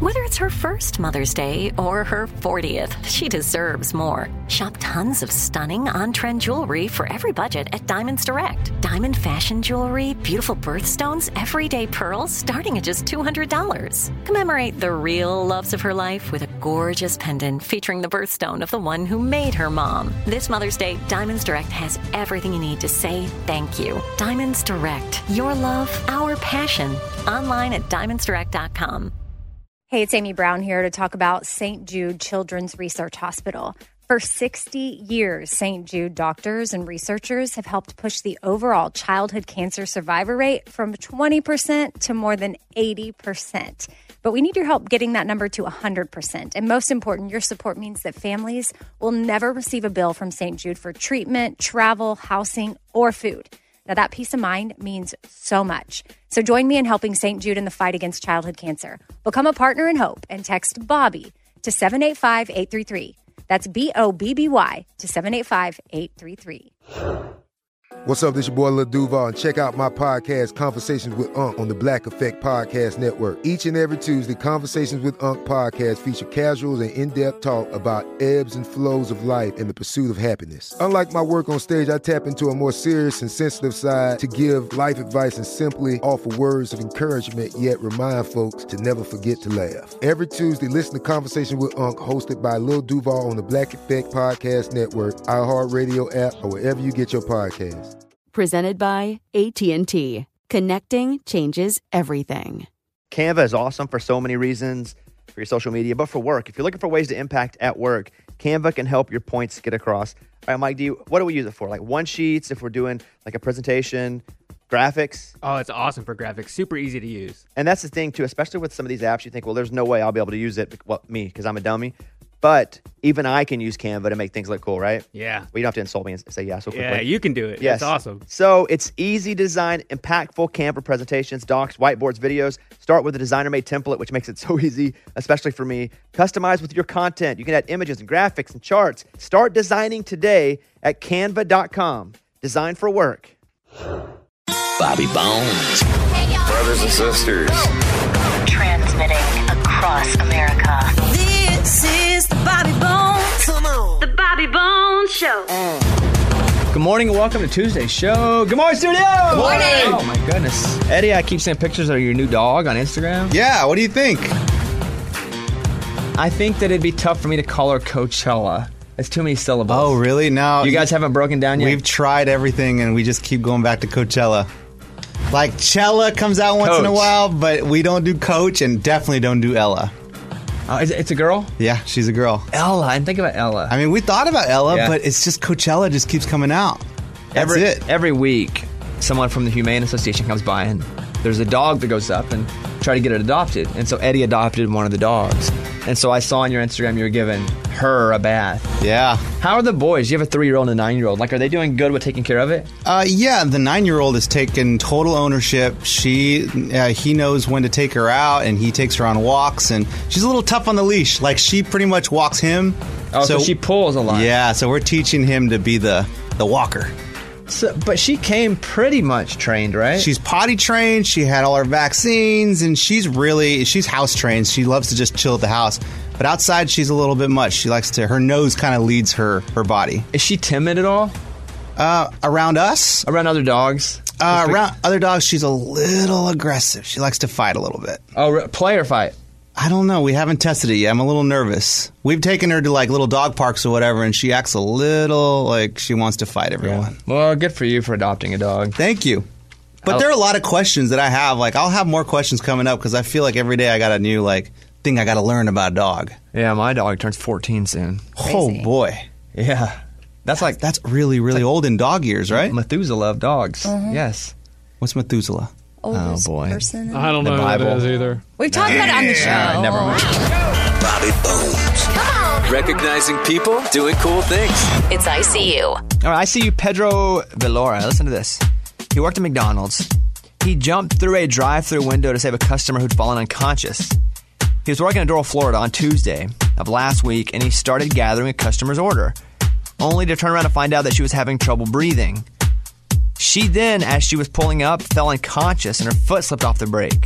Whether it's her first Mother's Day or her 40th, she deserves more. Shop tons of stunning on-trend jewelry for every budget at Diamonds Direct. Diamond fashion jewelry, beautiful birthstones, everyday pearls starting at just $200. Commemorate the real loves of her life with a gorgeous pendant featuring the birthstone of the one who made her mom. This Mother's Day, Diamonds Direct has everything you need to say thank you. Diamonds Direct. Your love, our passion. Online at diamondsdirect.com. Hey, it's Amy Brown here to talk about St. Jude Children's Research Hospital. For 60 years, St. Jude doctors and researchers have helped push the overall childhood cancer survivor rate from 20% to more than 80%. But we need your help getting that number to 100%. And most important, your support means that families will never receive a bill from St. Jude for treatment, travel, housing, or food. Now, that peace of mind means so much. So join me in helping St. Jude in the fight against childhood cancer. Become a partner in hope and text BOBBY to 785-833. That's BOBBY to 785-833. What's up? This your boy Lil Duval, and check out my podcast, Conversations with Unc, on the Black Effect Podcast Network. Each and every Tuesday, Conversations with Unc podcast feature casuals and in-depth talk about ebbs and flows of life and the pursuit of happiness. Unlike my work on stage, I tap into a more serious and sensitive side to give life advice and simply offer words of encouragement, yet remind folks to never forget to laugh. Every Tuesday, listen to Conversations with Unc, hosted by Lil Duval on the Black Effect Podcast Network, iHeartRadio app, or wherever you get your podcasts. Presented by AT&T. Connecting changes everything. Canva is awesome for so many reasons, for your social media, but for work. If you're looking for ways to impact at work, Canva can help your points get across. All right, Mike, what do we use it for? Like one-sheets, if we're doing like a presentation, graphics? Oh, it's awesome for graphics. Super easy to use. And that's the thing, too, especially with some of these apps, you think, well, there's no way I'll be able to use it. Well, me, because I'm a dummy. But even I can use Canva to make things look cool, right? Yeah. Well, you don't have to insult me and say yeah so quickly. Yeah, you can do it. Yes. It's awesome. So it's easy to design impactful Canva presentations, docs, whiteboards, videos. Start with a designer-made template, which makes it so easy, especially for me. Customize with your content. You can add images and graphics and charts. Start designing today at canva.com. Design for work. Bobby Bones. Hey, brothers and sisters. Transmitting across America. This is the Bobby Bones. Come on. The Bobby Bones Show. Good morning and welcome to Tuesday's show. Good morning, studio! Good morning! Oh, my goodness. Eddie, I keep seeing pictures of your new dog on Instagram. Yeah, what do you think? I think that it'd be tough for me to call her Coachella. It's too many syllables. Oh, really? No. You guys haven't broken down yet? We've tried everything and we just keep going back to Coachella. Like, Chella comes out once in a while, but we don't do Coach and definitely don't do Ella. It's a girl? Yeah, she's a girl. Ella. I didn't think about Ella. I mean, we thought about Ella, but it's just Coachella just keeps coming out. That's it. Every week, someone from the Humane Association comes by and there's a dog that goes up and try to get it adopted. And so Eddie adopted one of the dogs. And so I saw on your Instagram you were giving her a bath. Yeah. How are the boys? You have a 3-year-old and a 9-year-old. Like, are they doing good with taking care of it? Yeah, the 9-year-old has taken total ownership. He knows when to take her out, and he takes her on walks, and she's a little tough on the leash. Like, she pretty much walks him. Oh, so she pulls a lot. Yeah, so we're teaching him to be the walker. So, but she came pretty much trained, right? She's potty trained. She had all her vaccines, and she's house trained. She loves to just chill at the house. But outside, she's a little bit much. Her nose kind of leads her body. Is she timid at all? Around us? Around other dogs? Around other dogs, she's a little aggressive. She likes to fight a little bit. Oh, play or fight? I don't know. We haven't tested it yet. I'm a little nervous. We've taken her to like little dog parks or whatever, and she acts a little like she wants to fight everyone. Yeah. Well, good for you for adopting a dog. Thank you. But there are a lot of questions that I have. Like, I'll have more questions coming up because I feel like every day I got a new thing I got to learn about a dog. Yeah, my dog turns 14 soon. Crazy. Oh boy. Yeah. That's really, really old in dog years, right? Methuselah of dogs. Yes. What's Methuselah? Oldest boy. person. I don't know what that is either. We've talked about it on the show. Never mind. Bobby Bones. Come on. Recognizing people doing cool things. It's ICU. All right, ICU Pedro Villara. Listen to this. He worked at McDonald's. He jumped through a drive-thru window to save a customer who'd fallen unconscious. He was working in Doral, Florida on Tuesday of last week, and he started gathering a customer's order, only to turn around and find out that she was having trouble breathing. She then, as she was pulling up, fell unconscious and her foot slipped off the brake.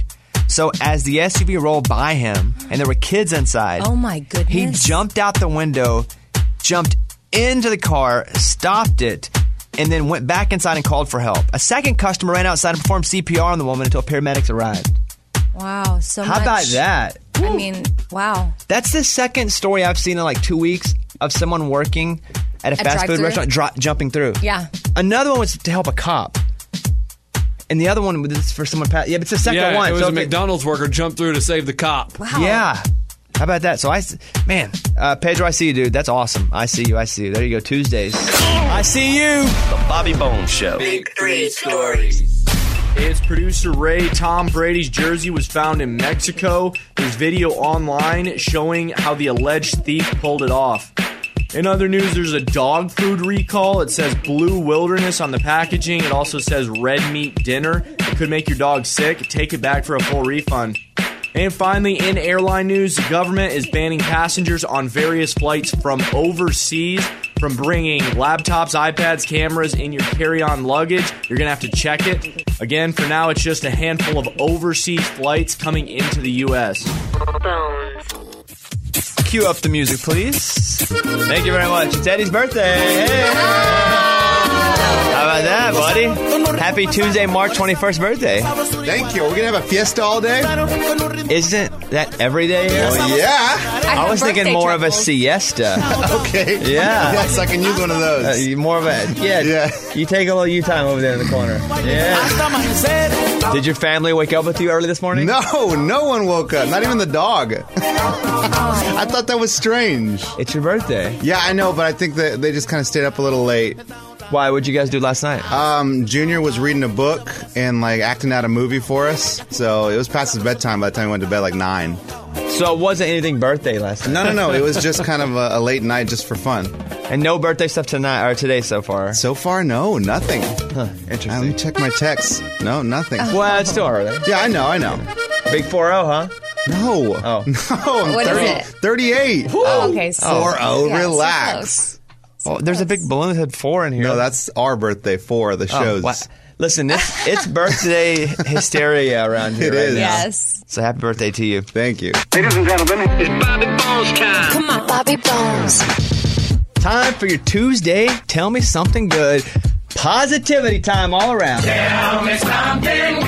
So as the SUV rolled by him, and there were kids inside, Oh my goodness. he jumped out the window, jumped into the car, stopped it, and then went back inside and called for help. A second customer ran outside and performed CPR on the woman until paramedics arrived. Wow, so How much. about that? I mean, wow. That's the second story I've seen in like 2 weeks of someone working at a fast food drive-thru? restaurant jumping through. Yeah. Another one was to help a cop. And the other one was for someone. Yeah, but it's the second one. It was So a McDonald's worker jumped through to save the cop. Wow. Yeah. How about that? So Pedro, I see you, dude. That's awesome. I see you. There you go. Tuesdays. I see you. The Bobby Bones Show. Big 3 stories. It's producer Ray. Tom Brady's jersey was found in Mexico. There's video online showing how the alleged thief pulled it off. In other news, there's a dog food recall. It says Blue Wilderness on the packaging. It also says red meat dinner. It could make your dog sick. Take it back for a full refund. And finally, in airline news, the government is banning passengers on various flights from overseas from bringing laptops, iPads, cameras in your carry-on luggage. You're going to have to check it. Again, for now, it's just a handful of overseas flights coming into the U.S. Cue up the music, please. Thank you very much. It's Eddie's birthday. Hey. How about that, buddy? Happy Tuesday, March 21st birthday. Thank you. We're going to have a fiesta all day? Isn't that every day here? Well, yeah. I was thinking more of a siesta. Okay. Yeah. Yes, I can use one of those. More of a... Yeah. You take a little you time over there in the corner. Yeah. Did your family wake up with you early this morning? No, no one woke up. Not even the dog. I thought that was strange. It's your birthday. Yeah, I know, but I think that they just kind of stayed up a little late. Why? What'd you guys do last night? Junior was reading a book and like acting out a movie for us. So it was past his bedtime by the time we went to bed, like 9. So it wasn't anything birthday last night? No. It was just kind of a late night just for fun. And no birthday stuff tonight or today so far? So far, no, nothing. Huh, interesting. Let me check my texts. No, nothing. Well, it's still early. Yeah, I know. Big 4-0, huh? No. Oh. No, I'm What 30, is it? 38. Oh, okay. So 4-0, yeah, relax. so Oh, there's a big balloon that had 4 in here. No, that's our birthday, 4, the shows. Wow. Listen, it's birthday hysteria around here. It is. Right now. Yes. So happy birthday to you. Thank you. Ladies and gentlemen, it's Bobby Bones time. Come on, Bobby Bones. Time for your Tuesday. Tell me something good. Positivity time all around. Tell me something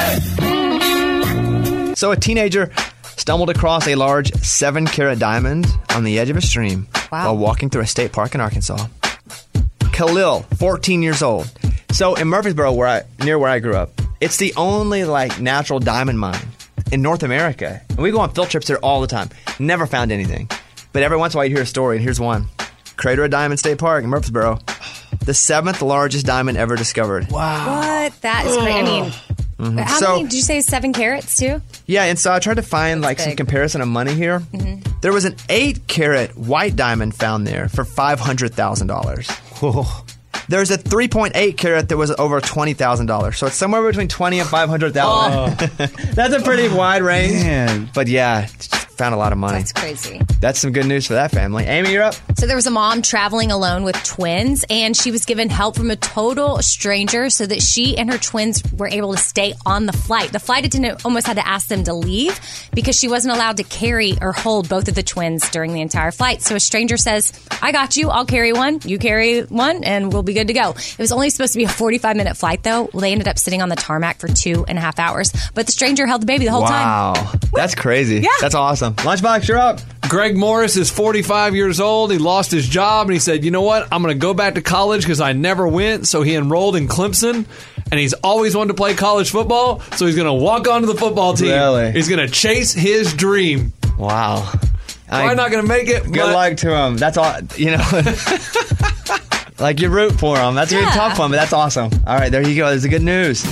good. So a teenager stumbled across a large 7-carat diamond on the edge of a stream while walking through a state park in Arkansas. Khalil, 14 years old. So in Murfreesboro, near where I grew up, it's the only natural diamond mine in North America. And we go on field trips there all the time. Never found anything. But every once in a while you hear a story, and here's one. Crater of Diamond State Park in Murfreesboro. The 7th largest diamond ever discovered. Wow. What? That is great. I mean, how many, did you say 7 carats too? Yeah, and so I tried to find some comparison of money here. Mm-hmm. There was an 8-carat white diamond found there for $500,000. There's a 3.8 carat that was over $20,000. So it's somewhere between $20,000 and $500,000. That's a pretty wide range. Man. But yeah, found a lot of money. That's crazy. That's some good news for that family. Amy, you're up. So there was a mom traveling alone with twins, and she was given help from a total stranger so that she and her twins were able to stay on the flight. The flight attendant almost had to ask them to leave because she wasn't allowed to carry or hold both of the twins during the entire flight. So a stranger says, I got you. I'll carry one. You carry one, and we'll be good to go. It was only supposed to be a 45-minute flight, though. Well, they ended up sitting on the tarmac for 2.5 hours. But the stranger held the baby the whole time. Wow. That's crazy. Yeah. That's awesome. Lunchbox, you're up. Greg Morris is 45 years old. He lost his job, and he said, you know what? I'm going to go back to college because I never went. So he enrolled in Clemson, and he's always wanted to play college football. So he's going to walk onto the football team. Really? He's going to chase his dream. Wow. Probably not going to make it. Good luck to him. That's all, you know. Like, you root for him. That's a really tough one, but that's awesome. All right, there you go. There's the good news.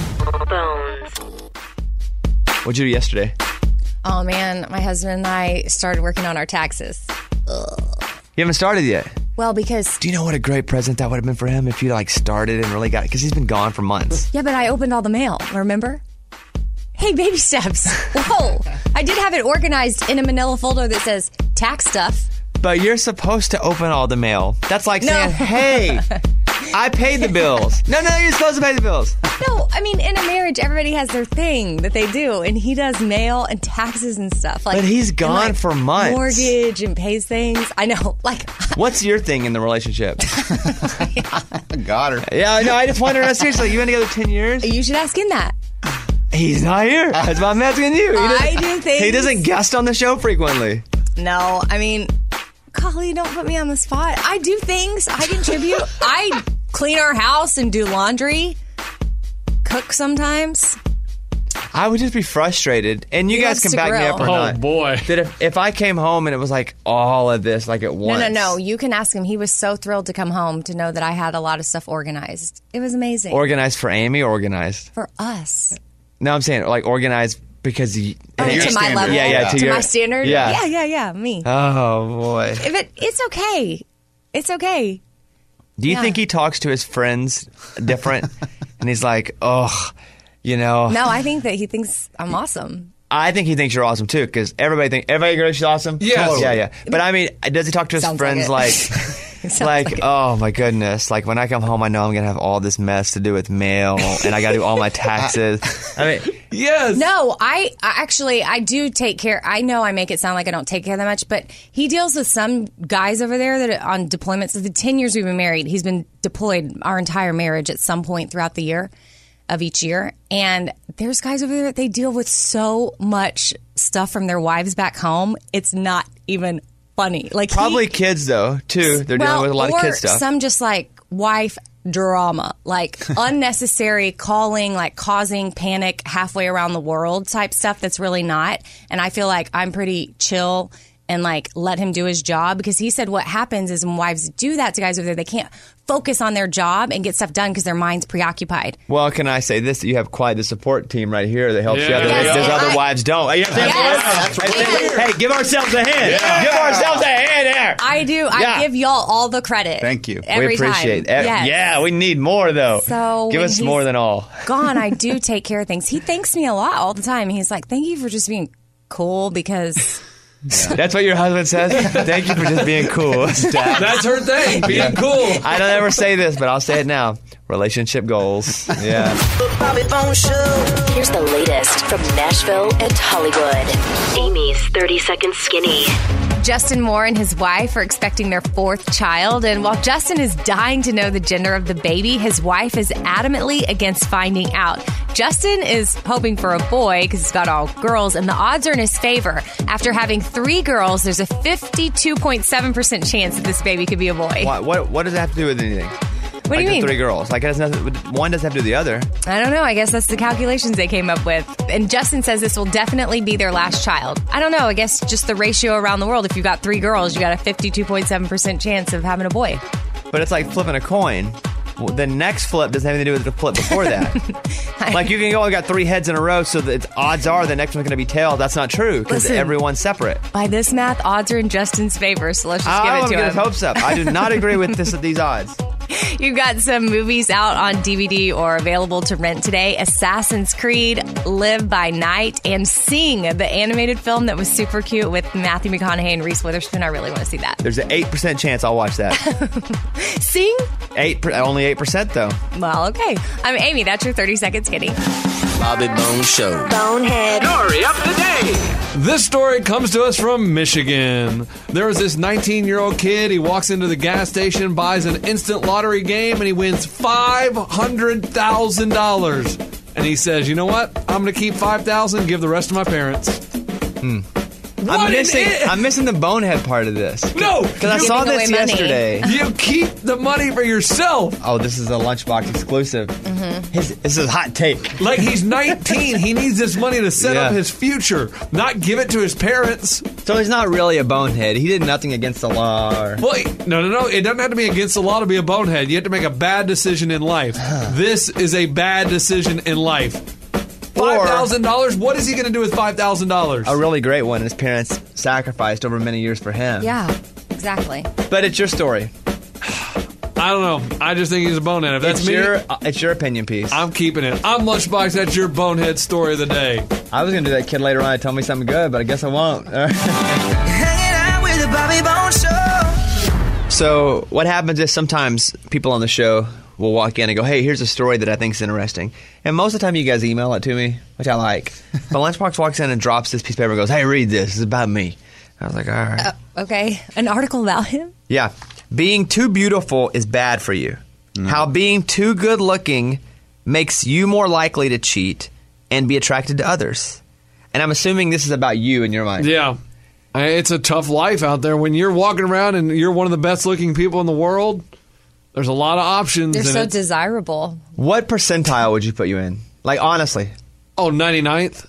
What'd you do yesterday? Oh, man. My husband and I started working on our taxes. Ugh. You haven't started yet? Well, because... Do you know what a great present that would have been for him if you, started and really got it? Because he's been gone for months. Yeah, but I opened all the mail, remember? Hey, baby steps. Whoa. I did have it organized in a manila folder that says tax stuff. But you're supposed to open all the mail. That's like saying, hey, I paid the bills. No, you're supposed to pay the bills. No, I mean, in a marriage, everybody has their thing that they do, and he does mail and taxes and stuff. But he's gone for months. Mortgage and pays things. I know. What's your thing in the relationship? Got her. Yeah, no, I just wondered. Seriously, you've been together 10 years? You should ask him that. He's not here. That's why I'm asking you. I do things. He doesn't guest on the show frequently. No, I mean, Golly, don't put me on the spot. I do things. I contribute. I clean our house and do laundry. Cook sometimes. I would just be frustrated. And you guys can back me up or not. Oh, boy. That if I came home and it was like all of this, like at once. No. You can ask him. He was so thrilled to come home to know that I had a lot of stuff organized. It was amazing. Organized for Amy or organized? For us. No, I'm saying like organized because to my level? Yeah. To my standard? Yeah. Yeah, me. Oh, boy. But it's okay. It's okay. Do you think he talks to his friends different? And he's like, oh, No, I think that he thinks I'm awesome. I think he thinks you're awesome, too, because everybody agrees she's awesome? Yes. Totally. Yeah. But, I mean, does he talk to his friends like oh, my goodness, like when I come home, I know I'm going to have all this mess to do with mail, and I got to do all my taxes. I mean, yes. No, I actually do take care. I know I make it sound like I don't take care that much, but he deals with some guys over there that are on deployments. So the 10 years we've been married, he's been deployed our entire marriage at some point throughout the year of each year. And there's guys over there that they deal with so much stuff from their wives back home. It's not even funny. Like probably kids though too. They're dealing with a lot of kid stuff. Some just like wife drama, like unnecessary calling, like causing panic halfway around the world type stuff that's really not. And I feel like I'm pretty chill and like let him do his job, because he said what happens is when wives do that to guys over there, they can't focus on their job and get stuff done because their mind's preoccupied. Well, can I say this? You have quite the support team right here that helps you out. There's other wives don't. Hey, give ourselves a hand. Yeah. Give ourselves a hand there. I do. I give y'all all the credit. Thank you. We appreciate it. Yes. Yeah, we need more though. So give us more than all. Gone, I do take care of things. He thanks me a lot all the time. He's like, thank you for just being cool, because... Yeah. That's what your husband says? Thank you for just being cool. That's her thing, being cool. I don't ever say this, but I'll say it now. Relationship goals. Yeah. Here's the latest from Nashville and Hollywood. Amy's 30-second skinny. Justin Moore and his wife are expecting their fourth child, and while Justin is dying to know the gender of the baby, his wife is adamantly against finding out. Justin is hoping for a boy because he's got all girls, and the odds are in his favor. After having 3 girls, there's a 52.7% chance that this baby could be a boy. What does that have to do with anything? What do you mean? 3 girls. Like, one doesn't have to do the other. I don't know. I guess that's the calculations they came up with. And Justin says this will definitely be their last child. I don't know. I guess just the ratio around the world. If you've got 3 girls, you got a 52.7% chance of having a boy. But it's like flipping a coin. The next flip doesn't have anything to do with the flip before that. Like, you can go, I got 3 heads in a row, so that odds are the next one's going to be tails. That's not true, because everyone's separate. By this math, odds are in Justin's favor, so let's just give it to him. I don't get his hopes up. I do not agree with these odds. You've got some movies out on DVD or available to rent today. Assassin's Creed, Live by Night, and Sing, the animated film that was super cute with Matthew McConaughey and Reese Witherspoon. I really want to see that. There's an 8% chance I'll watch that. Sing? Only 8% though. Well, okay. I'm Amy. That's your 30-second skinny. Bobby Bones Show. Bonehead. Story of the day. This story comes to us from Michigan. There was this 19-year-old kid. He walks into the gas station, buys an instant lottery game, and he wins $500,000. And he says, you know what? I'm going to keep $5,000, give the rest to my parents. I'm missing the bonehead part of this. No! Because I saw this yesterday. You keep the money for yourself. Oh, this is a Lunchbox exclusive. Mm-hmm. This is a hot take. Like, he's 19. He needs this money to set up his future, not give it to his parents. So he's not really a bonehead. He did nothing against the law. Well, no. It doesn't have to be against the law to be a bonehead. You have to make a bad decision in life. This is a bad decision in life. $5,000? What is he going to do with $5,000? A really great one. His parents sacrificed over many years for him. Yeah, exactly. But it's your story. I don't know. I just think he's a bonehead. If that's it's your opinion piece. I'm keeping it. I'm Lunchbox. That's your bonehead story of the day. I was going to do that kid later on to tell me something good, but I guess I won't. Hanging out with the Bobby Bones Show. So what happens is sometimes people on the show will walk in and go, hey, here's a story that I think's interesting. And most of the time you guys email it to me, which I like. But Lunchbox walks in and drops this piece of paper and goes, hey, read this. It's about me. I was like, all right. Okay. An article about him? Yeah. Being too beautiful is bad for you. How being too good looking makes you more likely to cheat and be attracted to others. And I'm assuming this is about you in your mind. Yeah. It's a tough life out there. When you're walking around and you're one of the best looking people in the world, there's a lot of options. They're so desirable. What percentile would you put you in? Like, honestly. Oh, 99th.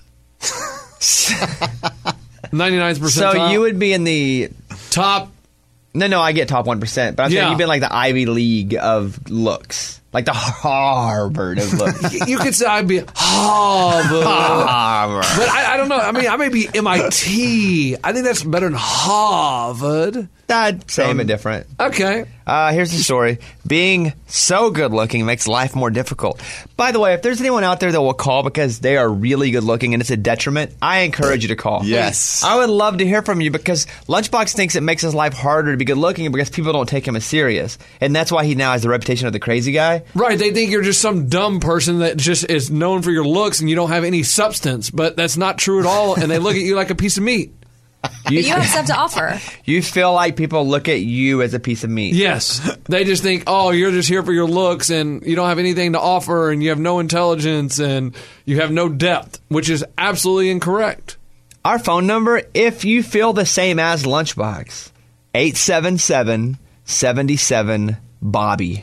99th percentile. So you would be in the top. No, I get top 1%. But I'm saying you've been like the Ivy League of looks. Like the Harvard of looks. You could say I'd be Harvard. But I don't know. I mean, I may be MIT. I think that's better than Harvard. Same but different. Okay. Here's the story. Being so good looking makes life more difficult. By the way, if there's anyone out there that will call because they are really good looking and it's a detriment, I encourage you to call. Yes. I would love to hear from you because Lunchbox thinks it makes his life harder to be good looking because people don't take him as serious. And that's why he now has the reputation of the crazy guy. Right. They think you're just some dumb person that just is known for your looks and you don't have any substance. But that's not true at all. And they look at you like a piece of meat. You have stuff to offer. You feel like people look at you as a piece of meat. Yes. They just think, oh, you're just here for your looks and you don't have anything to offer and you have no intelligence and you have no depth, which is absolutely incorrect. Our phone number, if you feel the same as Lunchbox, 877-77-BOBBY.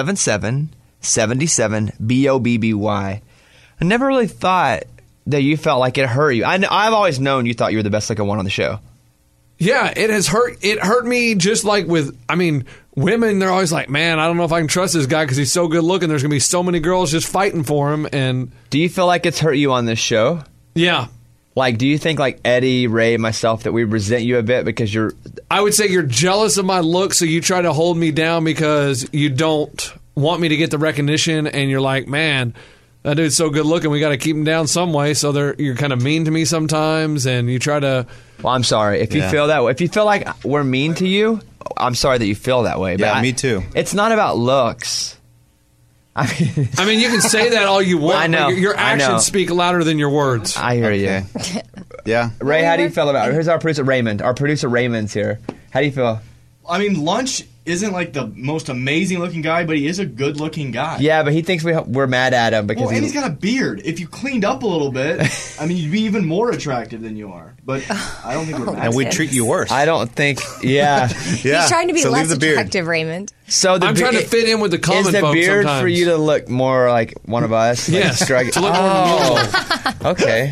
877-77-BOBBY. I never really thought that you felt like it hurt you. I've always known you thought you were the best looking one on the show. Yeah, it has hurt. It hurt me just like with, women, they're always like, man, I don't know if I can trust this guy because he's so good looking. There's going to be so many girls just fighting for him. And do you feel like it's hurt you on this show? Yeah. Like, do you think like Eddie, Ray, myself, that we resent you a bit because you're... I would say you're jealous of my looks, so you try to hold me down because you don't want me to get the recognition and you're like, man... That dude's so good looking, we got to keep him down some way. So you're kind of mean to me sometimes, and you try to... Well, I'm sorry. If you feel that way, if you feel like we're mean to you, I'm sorry that you feel that way. Yeah, me too. It's not about looks. I mean, you can say that all you want. I know. Your actions speak louder than your words. I hear you. Yeah. Ray, how do you feel about it? Here's our producer, Raymond. Our producer, Raymond's here. How do you feel? I mean, Lunch isn't like the most amazing looking guy, but he is a good looking guy. Yeah, but he thinks we're mad at him because and he's got a beard. If you cleaned up a little bit, you'd be even more attractive than you are. But I don't think we're mad. And we'd treat you worse. I don't think. Yeah. He's trying to be less attractive, Raymond. So I'm trying to fit in with the common folks. Is the beard sometimes for you to look more like one of us? Yes. To look more normal. Okay.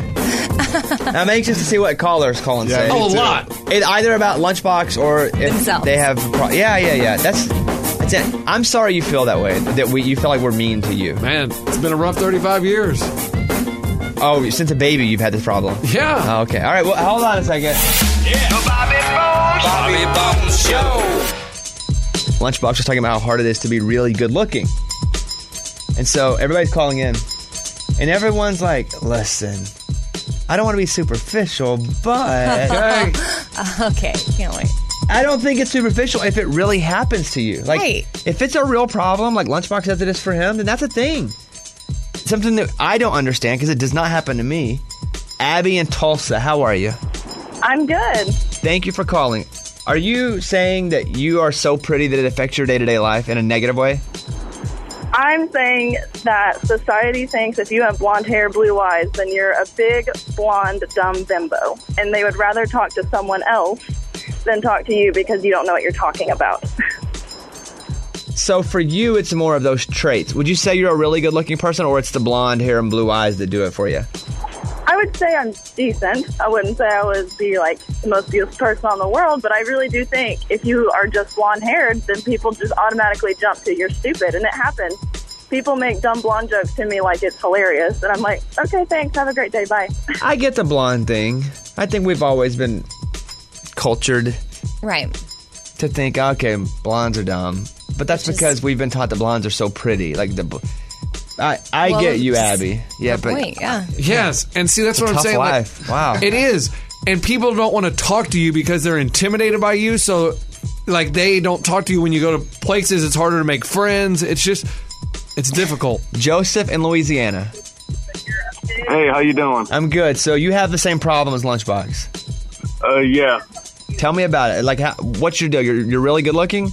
I'm anxious to see what callers call and say. A lot. It's either about Lunchbox or if themselves. They have. Yeah. That's it. I'm sorry you feel that way. That you feel like we're mean to you. Man, it's been a rough 35 years. Oh, since a baby you've had this problem. Yeah. Oh, okay. All right. Well, hold on a second. Yeah. The Bobby Bones Show. Lunchbox was talking about how hard it is to be really good looking. And so everybody's calling in. And everyone's like, listen, I don't want to be superficial, but... Okay, can't wait. I don't think it's superficial if it really happens to you. Like, if it's a real problem, like Lunchbox says it is for him, then that's a thing. Something that I don't understand because it does not happen to me. Abby in Tulsa, how are you? I'm good. Thank you for calling. Are you saying that you are so pretty that it affects your day-to-day life in a negative way? I'm saying that society thinks if you have blonde hair, blue eyes, then you're a big, blonde, dumb bimbo. And they would rather talk to someone else than talk to you because you don't know what you're talking about. So for you, it's more of those traits. Would you say you're a really good-looking person, or it's the blonde hair and blue eyes that do it for you? I would say I'm decent. I wouldn't say I would be like the most beautiful person in the world, but I really do think if you are just blonde-haired, then people just automatically jump to you're stupid, and it happens. People make dumb blonde jokes to me like it's hilarious, and I'm like, okay, thanks, have a great day, bye. I get the blonde thing. I think we've always been cultured, right, to think, okay, blondes are dumb, but that's because we've been taught that blondes are so pretty. Like I get you, Abby. Yeah, but point, yeah. Yes, and see, that's what I'm saying. Life. Wow, it is, and people don't want to talk to you because they're intimidated by you. So like they don't talk to you when you go to places. It's harder to make friends. It's difficult. Joseph in Louisiana. Hey, how you doing? I'm good. So you have the same problem as Lunchbox? Yeah. Tell me about it. Like, what's your deal? You're really good looking?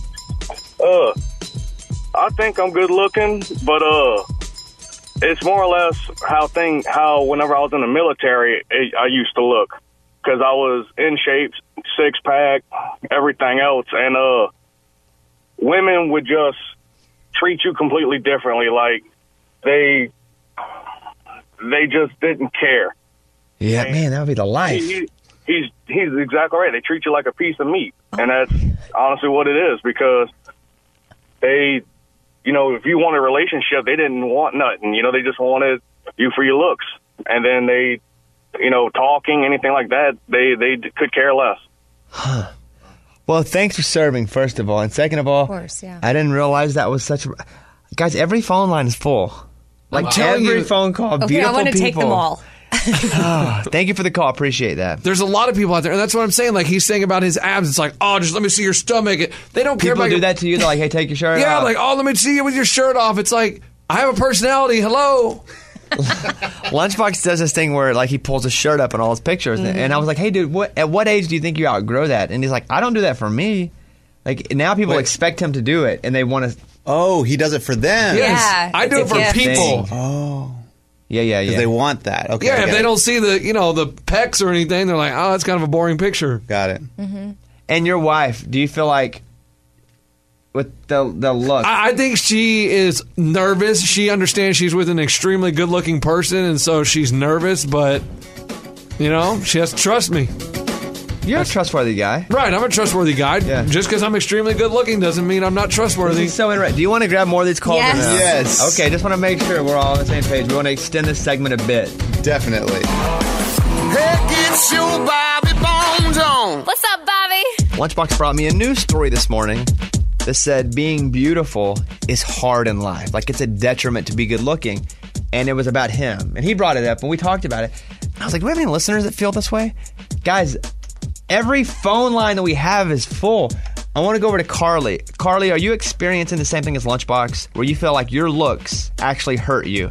I think I'm good looking, but it's more or less how whenever I was in the military, I used to look. Because I was in shape, 6-pack, everything else, and women would just treat you completely differently. Like they just didn't care. Yeah, man, that would be the life. He's exactly right. They treat you like a piece of meat, and that's honestly what it is. Because they, if you want a relationship, they didn't want nothing. They just wanted you for your looks, and then they. Talking, anything like that, they could care less. Huh. Well, thanks for serving, first of all. And second of all, of course, yeah. I didn't realize that was such a... Guys, every phone line is full. Like, every phone call, beautiful people. I want to take them all. Thank you for the call. Appreciate that. There's a lot of people out there, and that's what I'm saying. Like, he's saying about his abs. It's like, oh, just let me see your stomach. They don't care about People do that to you. They're like, hey, take your shirt off. Yeah, like, oh, let me see you with your shirt off. It's like, I have a personality. Hello. Lunchbox does this thing where like he pulls his shirt up in all his pictures, and I was like, "Hey, dude, at what age do you think you outgrow that?" And he's like, "I don't do that for me." Like now, people expect him to do it, and they want to. Oh, he does it for them. Yes, I do it for people. Oh, yeah. Because they want that. Okay. Yeah, if they don't see the the pecs or anything, they're like, "Oh, that's kind of a boring picture." Got it. Mm-hmm. And your wife, do you feel like? With the look. I think she is nervous. She understands she's with an extremely good-looking person, and so she's nervous, but, she has to trust me. You're a trustworthy guy. Right, I'm a trustworthy guy. Yeah. Just because I'm extremely good-looking doesn't mean I'm not trustworthy. This is so interesting. Do you want to grab more of these calls? Yes. Or no? Yes. Okay, just want to make sure we're all on the same page. We want to extend this segment a bit. Definitely. Hey, get your Bobby Bones on. What's up, Bobby? Lunchbox brought me a news story this morning that said being beautiful is hard in life. Like it's a detriment to be good looking. And it was about him. And he brought it up and we talked about it. I was like, do we have any listeners that feel this way? Guys, every phone line that we have is full. I want to go over to Carly. Carly, are you experiencing the same thing as Lunchbox, where you feel like your looks actually hurt you?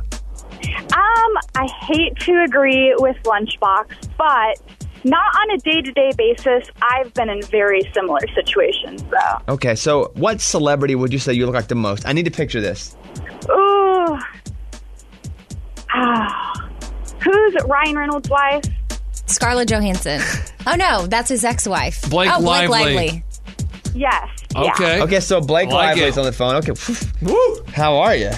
I hate to agree with Lunchbox, but not on a day-to-day basis. I've been in very similar situations, though. Okay, so what celebrity would you say you look like the most? I need to picture this. Ooh. Who's Ryan Reynolds' wife? Scarlett Johansson. Oh, no, that's his ex-wife. Blake Lively. Yes. Okay. Okay, so Blake Lively's on the phone. Okay. Woo. How are you?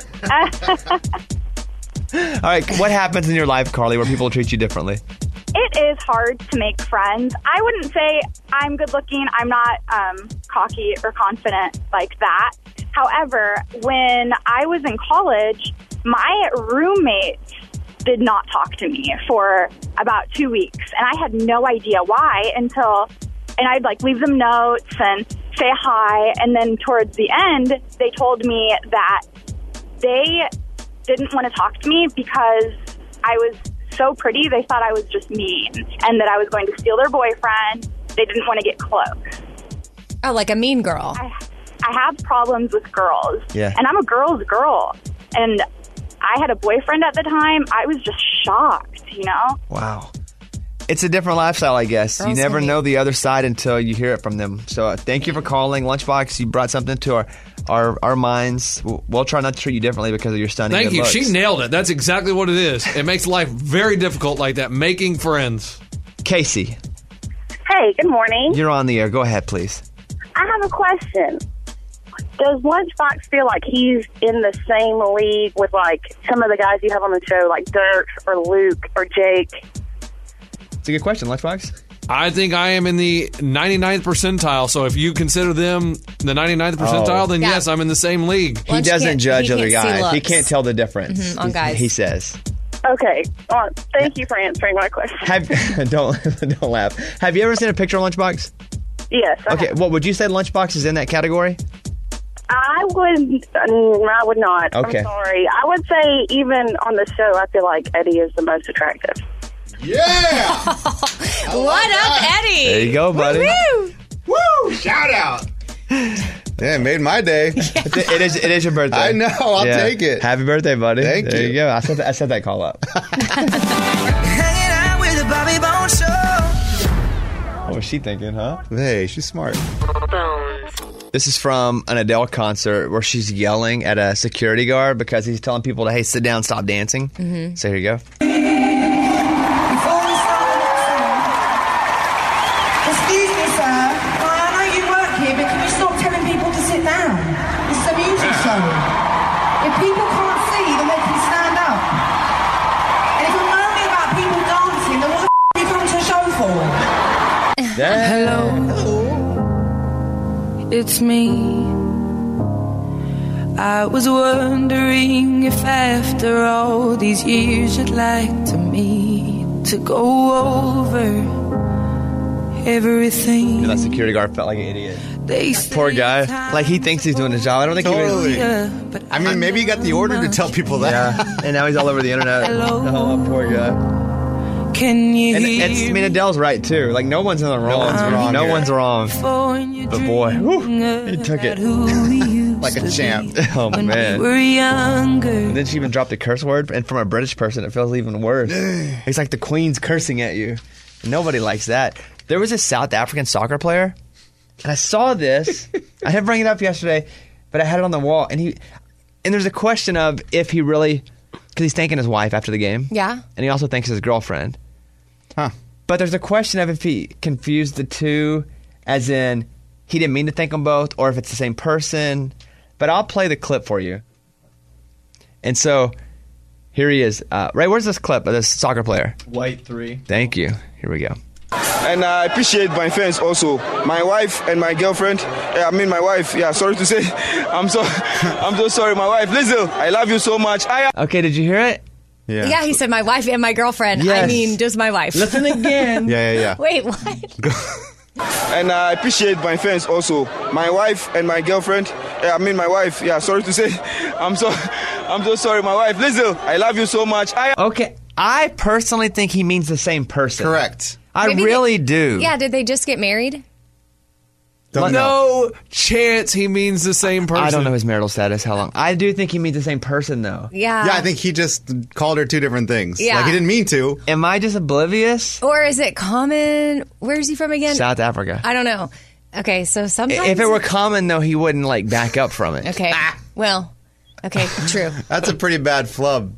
All right, what happens in your life, Carly, where people treat you differently? It is hard to make friends. I wouldn't say I'm good looking. I'm not cocky or confident like that. However, when I was in college, my roommates did not talk to me for about 2 weeks. And I had no idea why and I'd leave them notes and say hi. And then towards the end, they told me that they didn't want to talk to me because I was so pretty. They thought I was just mean and that I was going to steal their boyfriend. They didn't want to get close. Oh, like a mean girl. I have problems with girls. Yeah. And I'm a girl's girl. And I had a boyfriend at the time. I was just shocked, Wow. It's a different lifestyle, I guess. Girls you never know the other side until you hear it from them. So thank you for calling. Lunchbox, you brought something to our minds. We'll try not to treat you differently because of your stunning Thank good you. looks. She nailed it. That's exactly what it is. It makes life very difficult like that, making friends. Casey. Hey, good morning. You're on the air. Go ahead, please. I have a question. Does Lunchbox feel like he's in the same league with, some of the guys you have on the show, like Dirk or Luke or Jake? It's a good question, Lunchbox. I think I am in the 99th percentile. So if you consider them the 99th percentile, then yes, I'm in the same league. He doesn't judge other guys. He can't tell the difference on guys. He says. Okay. Thank you for answering my question. Don't laugh. Have you ever seen a picture of Lunchbox? Yes. Okay. Well, would you say Lunchbox is in that category? I would not. Okay. I'm sorry. I would say even on the show, I feel like Eddie is the most attractive. Yeah! What up, Eddie? There you go, buddy. Woo! Woo! Shout out. Yeah, it made my day. It is your birthday. I know. I'll take it. Happy birthday, buddy. Thank There you. you go. I set that call up. Hanging out with the Bobby Bones Show. What was she thinking, huh? Hey, she's smart. This is from an Adele concert where she's yelling at a security guard because he's telling people to, hey, sit down, stop dancing. Mhm. So here you go. Before we start the next song, excuse me, sir. I know you work here, but can you stop telling people to sit down? This is a music show. If people can't see, then they can stand up. And if you're moaning about people dancing, then what the you come to a show for? Hello. It's me. I was wondering if after all these years you'd like to meet to go over everything. You know, that security guard felt like an idiot. They Poor guy. Like, he thinks he's doing his job. I don't think Totally. he was. I mean, maybe he got the order to tell people that. Yeah. And now he's all over the internet. Oh, poor guy. Can you And hear I mean, Adele's right, too. Like, no one's in the wrong. No one's wrong. But boy, he took it. Like a champ. Oh, man. we're younger? And then she even dropped a curse word, and from a British person, it feels even worse. It's like the Queen's cursing at you. Nobody likes that. There was a South African soccer player, and I saw this. I didn't bring it up yesterday, but I had it on the wall, and there's a question of if he really, because he's thanking his wife after the game. Yeah. And he also thanks his girlfriend. Huh. But there's a question of if he confused the two, as in he didn't mean to thank them both, or if it's the same person. But I'll play the clip for you. And so here he is. Ray, where's this clip of this soccer player? White 3. Thank you. Here we go. And I appreciate my fans also. My wife and my girlfriend. I mean my wife. Yeah, sorry to say. I'm so sorry. My wife. Lizzo, I love you so much. Okay, did you hear it? Yeah, he said my wife and my girlfriend. Yes. I mean, just my wife. Listen again. Yeah. Wait, what? And I appreciate my fans also. My wife and my girlfriend. I mean my wife. Yeah, sorry to say. I'm so sorry. My wife. Lizzo, I love you so much. Okay, I personally think he means the same person. Correct. I Maybe really do. Yeah, did they just get married? No chance he means the same person. I don't know his marital status, how long. I do think he means the same person, though. Yeah. Yeah, I think he just called her two different things. Yeah. Like, he didn't mean to. Am I just oblivious? Or is it common? Where is he from again? South Africa. I don't know. Okay, so sometimes... If it were common, though, he wouldn't, like, back up from it. Okay, well, okay, true. That's a pretty bad flub.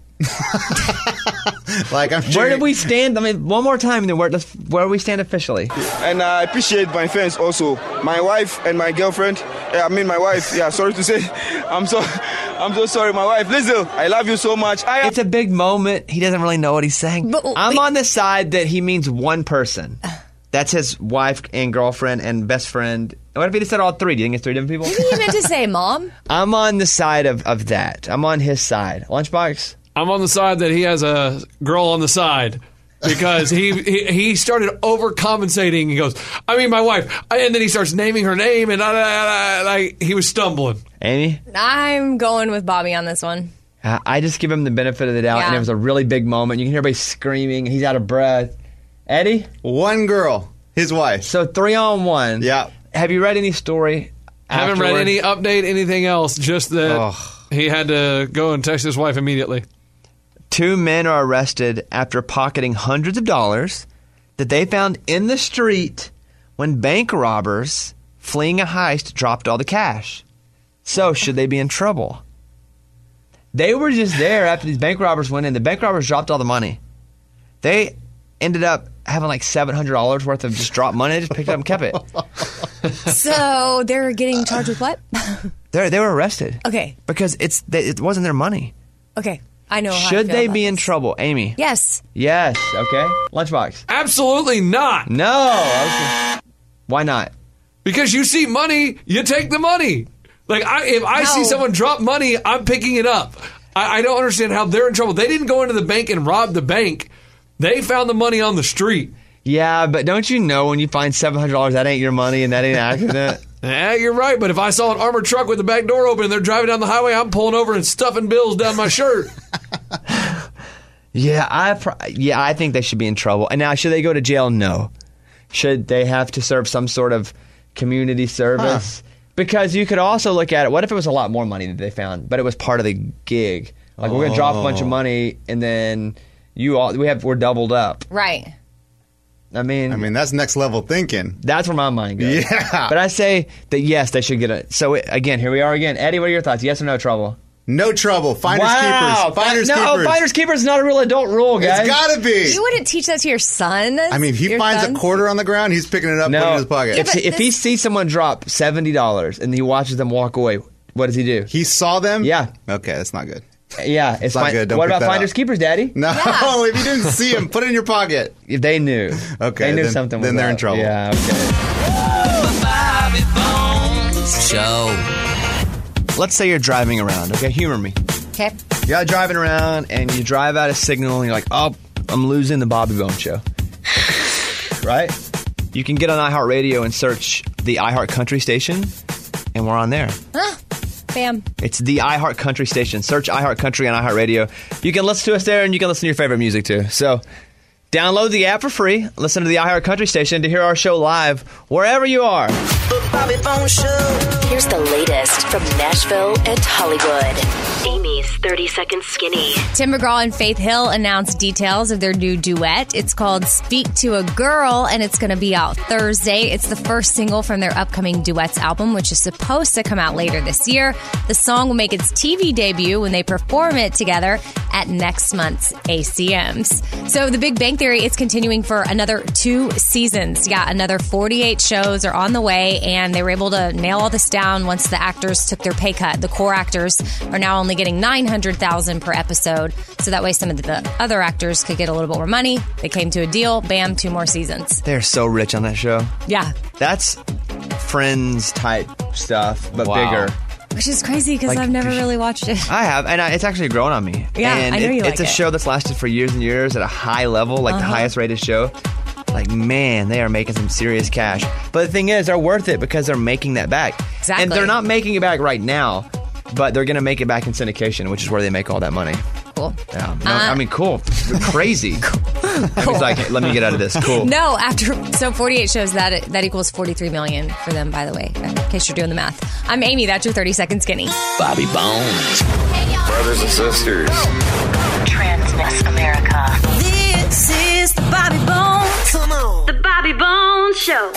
Like, I'm sure. Where did we stand? I mean, one more time, then where do we stand officially? And I appreciate my fans also. My wife and my girlfriend. I mean my wife. Yeah, sorry to say. I'm so sorry. My wife. Lizzo, I love you so much. It's a big moment. He doesn't really know what he's saying. But- I'm on the side that he means one person. That's his wife and girlfriend and best friend. What if he just said all three? Do you think it's three different people? Maybe he meant to say mom. I'm on the side of that. I'm on his side. Lunchbox? I'm on the side that he has a girl on the side because he started overcompensating. He goes, I mean, my wife. And then he starts naming her name, and like he was stumbling. Amy? I'm going with Bobby on this one. I just give him the benefit of the doubt, Yeah. and it was a really big moment. You can hear everybody screaming, and he's out of breath. Eddie? One girl, his wife. So 3-on-1. Yeah. Have you read any story? Haven't read afterward? any update, anything else, just that he had to go and text his wife immediately. 2 men are arrested after pocketing hundreds of dollars that they found in the street when bank robbers fleeing a heist dropped all the cash. So, should they be in trouble? They were just there after these bank robbers went in. The bank robbers dropped all the money. They ended up having like $700 worth of just dropped money. They just picked it up and kept it. So they're getting charged with what? They were arrested. Okay. Because it wasn't their money. Okay. I know how I Should feel they about be in this. trouble, Amy? Yes. Yes. Okay. Lunchbox. Absolutely not. No. Okay. Why not? Because you see money, you take the money. Like if I see someone drop money, I'm picking it up. I don't understand how they're in trouble. They didn't go into the bank and rob the bank. They found the money on the street. Yeah, but don't you know when you find $700, that ain't your money and that ain't an accident? Yeah, you're right. But if I saw an armored truck with the back door open and they're driving down the highway, I'm pulling over and stuffing bills down my shirt. Yeah, I think they should be in trouble. And now, should they go to jail? No. Should they have to serve some sort of community service. Because you could also look at it, what if it was a lot more money that they found, but it was part of the gig? Like, we're going to drop a bunch of money, and then we're doubled up. Right. I mean, that's next level thinking. That's where my mind goes. Yeah. But I say that, yes, they should get it. So, again, here we are again. Eddie, what are your thoughts? Yes or no trouble? No trouble. Finders keepers. Finders keepers. Finders keepers is not a real adult rule, guys. It's got to be. You wouldn't teach that to your son? I mean, if he finds a quarter on the ground, he's picking it up, putting it in his pocket. If he sees someone drop $70 and he watches them walk away, what does he do? He saw them? Yeah. Okay, that's not good. Yeah, it's not good. Don't what pick about that finders up. keepers, Daddy? No, if you didn't see him, put it in your pocket. If they knew. Okay. They knew then, something was Then they're in up. trouble. Yeah, okay. Bobby Bones Show. Let's say you're driving around, okay? Humor me. Okay. You're out driving around and you drive out a signal and you're like, oh, I'm losing the Bobby Bones Show. Right? You can get on iHeartRadio and search the iHeart Country station, and we're on there. Bam. It's the iHeart Country station. Search iHeart Country on iHeartRadio. You can listen to us there, and you can listen to your favorite music too. So download the app for free. Listen to the iHeart Country station to hear our show live wherever you are. Bobby Bones Show. Here's the latest from Nashville and Hollywood. Amy's 30-Second Skinny. Tim McGraw and Faith Hill announced details of their new duet. It's called Speak to a Girl, and it's going to be out Thursday. It's the first single from their upcoming Duets album, which is supposed to come out later this year. The song will make its TV debut when they perform it together at next month's ACMs. So The Big Bang Theory is continuing for another 2 seasons. Yeah, another 48 shows are on the way, and they were able to nail all this down once the actors took their pay cut. The core actors are now only getting $900,000 per episode, so that way some of the other actors could get a little bit more money. They came to a deal. Bam, 2 more seasons. They're so rich on that show. Yeah. That's Friends type stuff, but bigger. Which is crazy because I've never really watched it. I have, and it's actually grown on me. Yeah, and I know you like it's a it. show that's lasted for years and years at a high level, like the highest rated show. Like, man, they are making some serious cash. But the thing is, they're worth it because they're making that back. Exactly. And they're not making it back right now, but they're going to make it back in syndication, which is where they make all that money. Cool. Yeah, no, I mean, cool. Crazy. He's like, let me get out of this. Cool. No, 48 shows, that equals $43 million for them, by the way, in case you're doing the math. I'm Amy. That's your 30-Second Skinny. Bobby Bones. Brothers and sisters. Transness America. This is the Bobby Bones. Come on. The Bobby Bones Show.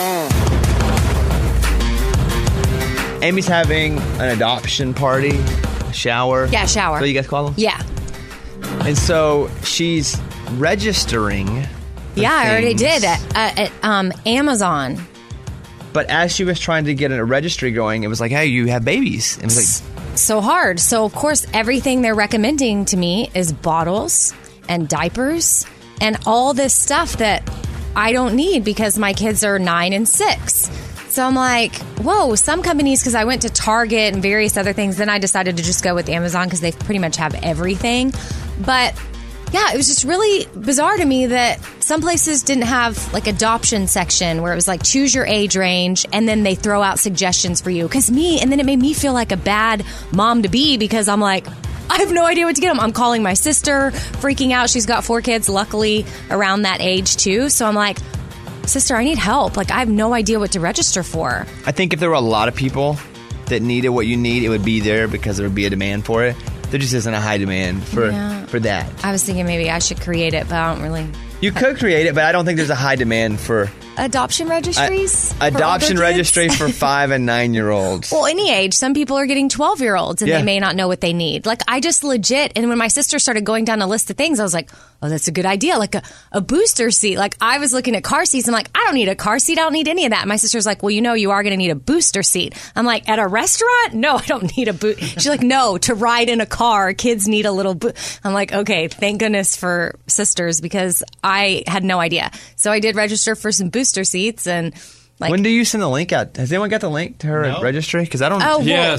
Amy's having an adoption party, a shower. Yeah, shower. What do you guys call them? Yeah. And so she's registering. Yeah, I already did at Amazon. But as she was trying to get a registry going, it was like, hey, you have babies. And it was like, So hard. So, of course, everything they're recommending to me is bottles and diapers and all this stuff that I don't need because my kids are 9 and 6. So I'm like, whoa, some companies, because I went to Target and various other things, then I decided to just go with Amazon because they pretty much have everything. But yeah, it was just really bizarre to me that some places didn't have like adoption section where it was like choose your age range and then they throw out suggestions for you. And then it made me feel like a bad mom to be because I'm like, I have no idea what to get them. I'm calling my sister, freaking out. She's got 4 kids, luckily around that age too. So I'm like, sister, I need help. Like, I have no idea what to register for. I think if there were a lot of people that needed what you need, it would be there because there would be a demand for it. There just isn't a high demand for that. I was thinking maybe I should create it, but I don't really. You could create it, but I don't think there's a high demand for Adoption registries? adoption registry for 5 and 9-year-olds. Well, any age. Some people are getting 12-year-olds and they may not know what they need. Like, I just legit, and when my sister started going down a list of things, I was like, oh, that's a good idea. Like a booster seat. Like, I was looking at car seats. I'm like, I don't need a car seat. I don't need any of that. My sister's like, well, you are going to need a booster seat. I'm like, at a restaurant? No, I don't need a boot. She's like, no, to ride in a car, kids need a little boot. I'm like, okay, thank goodness for sisters because I had no idea. So I did register for some booster seats and like. When do you send the link out? Has anyone got the link to her registry? Because I don't. Oh,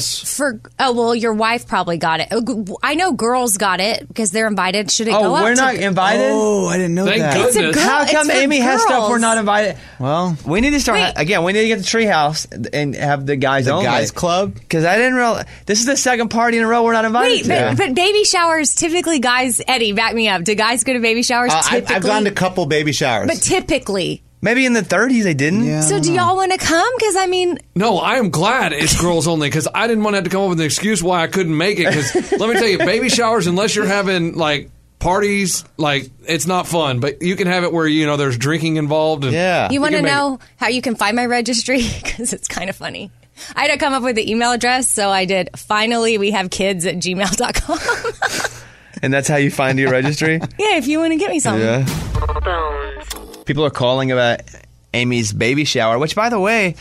well, your wife probably got it. I know girls got it because they're invited. Should it go up? Oh, we're not invited? Oh, I didn't know that. It's a girl. How come Amy has stuff we're not invited? Well, we need to start again. We need to get the treehouse and have the guys only. Guys club. Because I didn't realize this is the second party in a row we're not invited. Wait, but baby showers typically, guys. Eddie, back me up. Do guys go to baby showers? I've gone to a couple baby showers, but typically. Maybe in the 30s they didn't. So do y'all want to come? Because, I mean... No, I am glad it's girls only because I didn't want to have to come up with an excuse why I couldn't make it. Because let me tell you, baby showers, unless you're having, like, parties, like, it's not fun. But you can have it where, you know, there's drinking involved. And You want to know how you can find my registry? Because it's kind of funny. I had to come up with the email address, so I did finallywehavekids@gmail.com. And that's how you find your registry? Yeah, if you want to get me something. Yeah. People are calling about Amy's baby shower, which, by the way,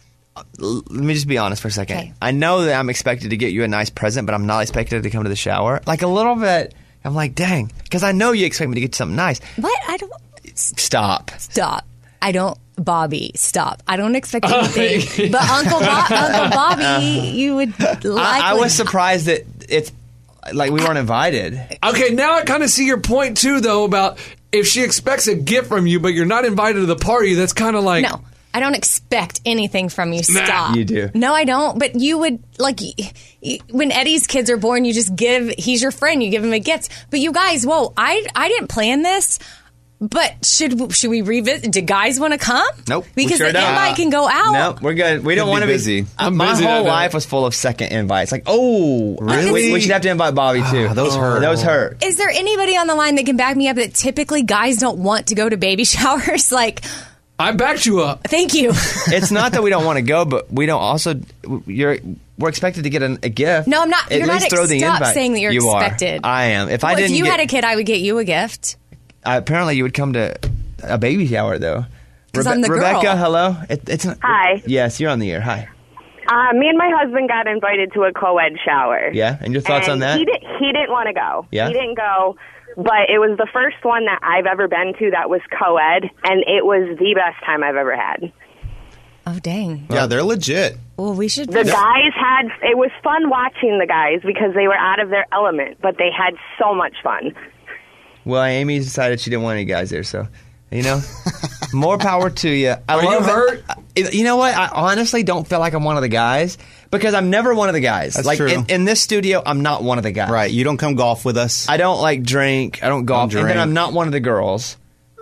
let me just be honest for a second. Okay. I know that I'm expected to get you a nice present, but I'm not expected to come to the shower. Like, a little bit, I'm like, dang. Because I know you expect me to get you something nice. What? I don't... Stop. I don't... Bobby, stop. I don't expect anything. But Uncle Bobby, you would likely... I was surprised that it's... Like, we weren't invited. Okay, now I kind of see your point, too, though, about if she expects a gift from you, but you're not invited to the party, that's kind of like... No, I don't expect anything from you. Nah. Stop. You do. No, I don't. But you would, like, when Eddie's kids are born, you just he's your friend, you give him a gift. But you guys, whoa, I didn't plan this. But should we revisit? Do guys want to come? Nope. Because sure the invite can go out. No, we're good. We don't want to be busy. My whole life was full of second invites. Like, oh, really? We should have to invite Bobby too. Those hurt. Those hurt. Is there anybody on the line that can back me up that typically guys don't want to go to baby showers? Like, I backed you up. Thank you. It's not that we don't want to go, but we don't also. We're expected to get a gift. No, I'm not. At You're least not. throw the Stop invite. saying that you're You expected. Are. I am. If I Well, didn't, if you had a kid, I would get you a gift. Apparently, you would come to a baby shower though. 'Cause I'm the girl. Rebecca, hello. It's Hi. Yes, you're on the air. Hi. Me and my husband got invited to a co-ed shower. Yeah, and your thoughts on that? He didn't want to go. Yeah? He didn't go, but it was the first one that I've ever been to that was co-ed, and it was the best time I've ever had. Oh, dang. Yeah, they're legit. Well, we should... The guys had... It was fun watching the guys because they were out of their element, but they had so much fun. Well, Amy decided she didn't want any guys there, so, you know, more power to you. Are you hurt? You know what? I honestly don't feel like I'm one of the guys because I'm never one of the guys. That's like true. In this studio, I'm not one of the guys. Right. You don't come golf with us. I don't like drink. I don't golf. Don't And then drink. I'm not one of the girls.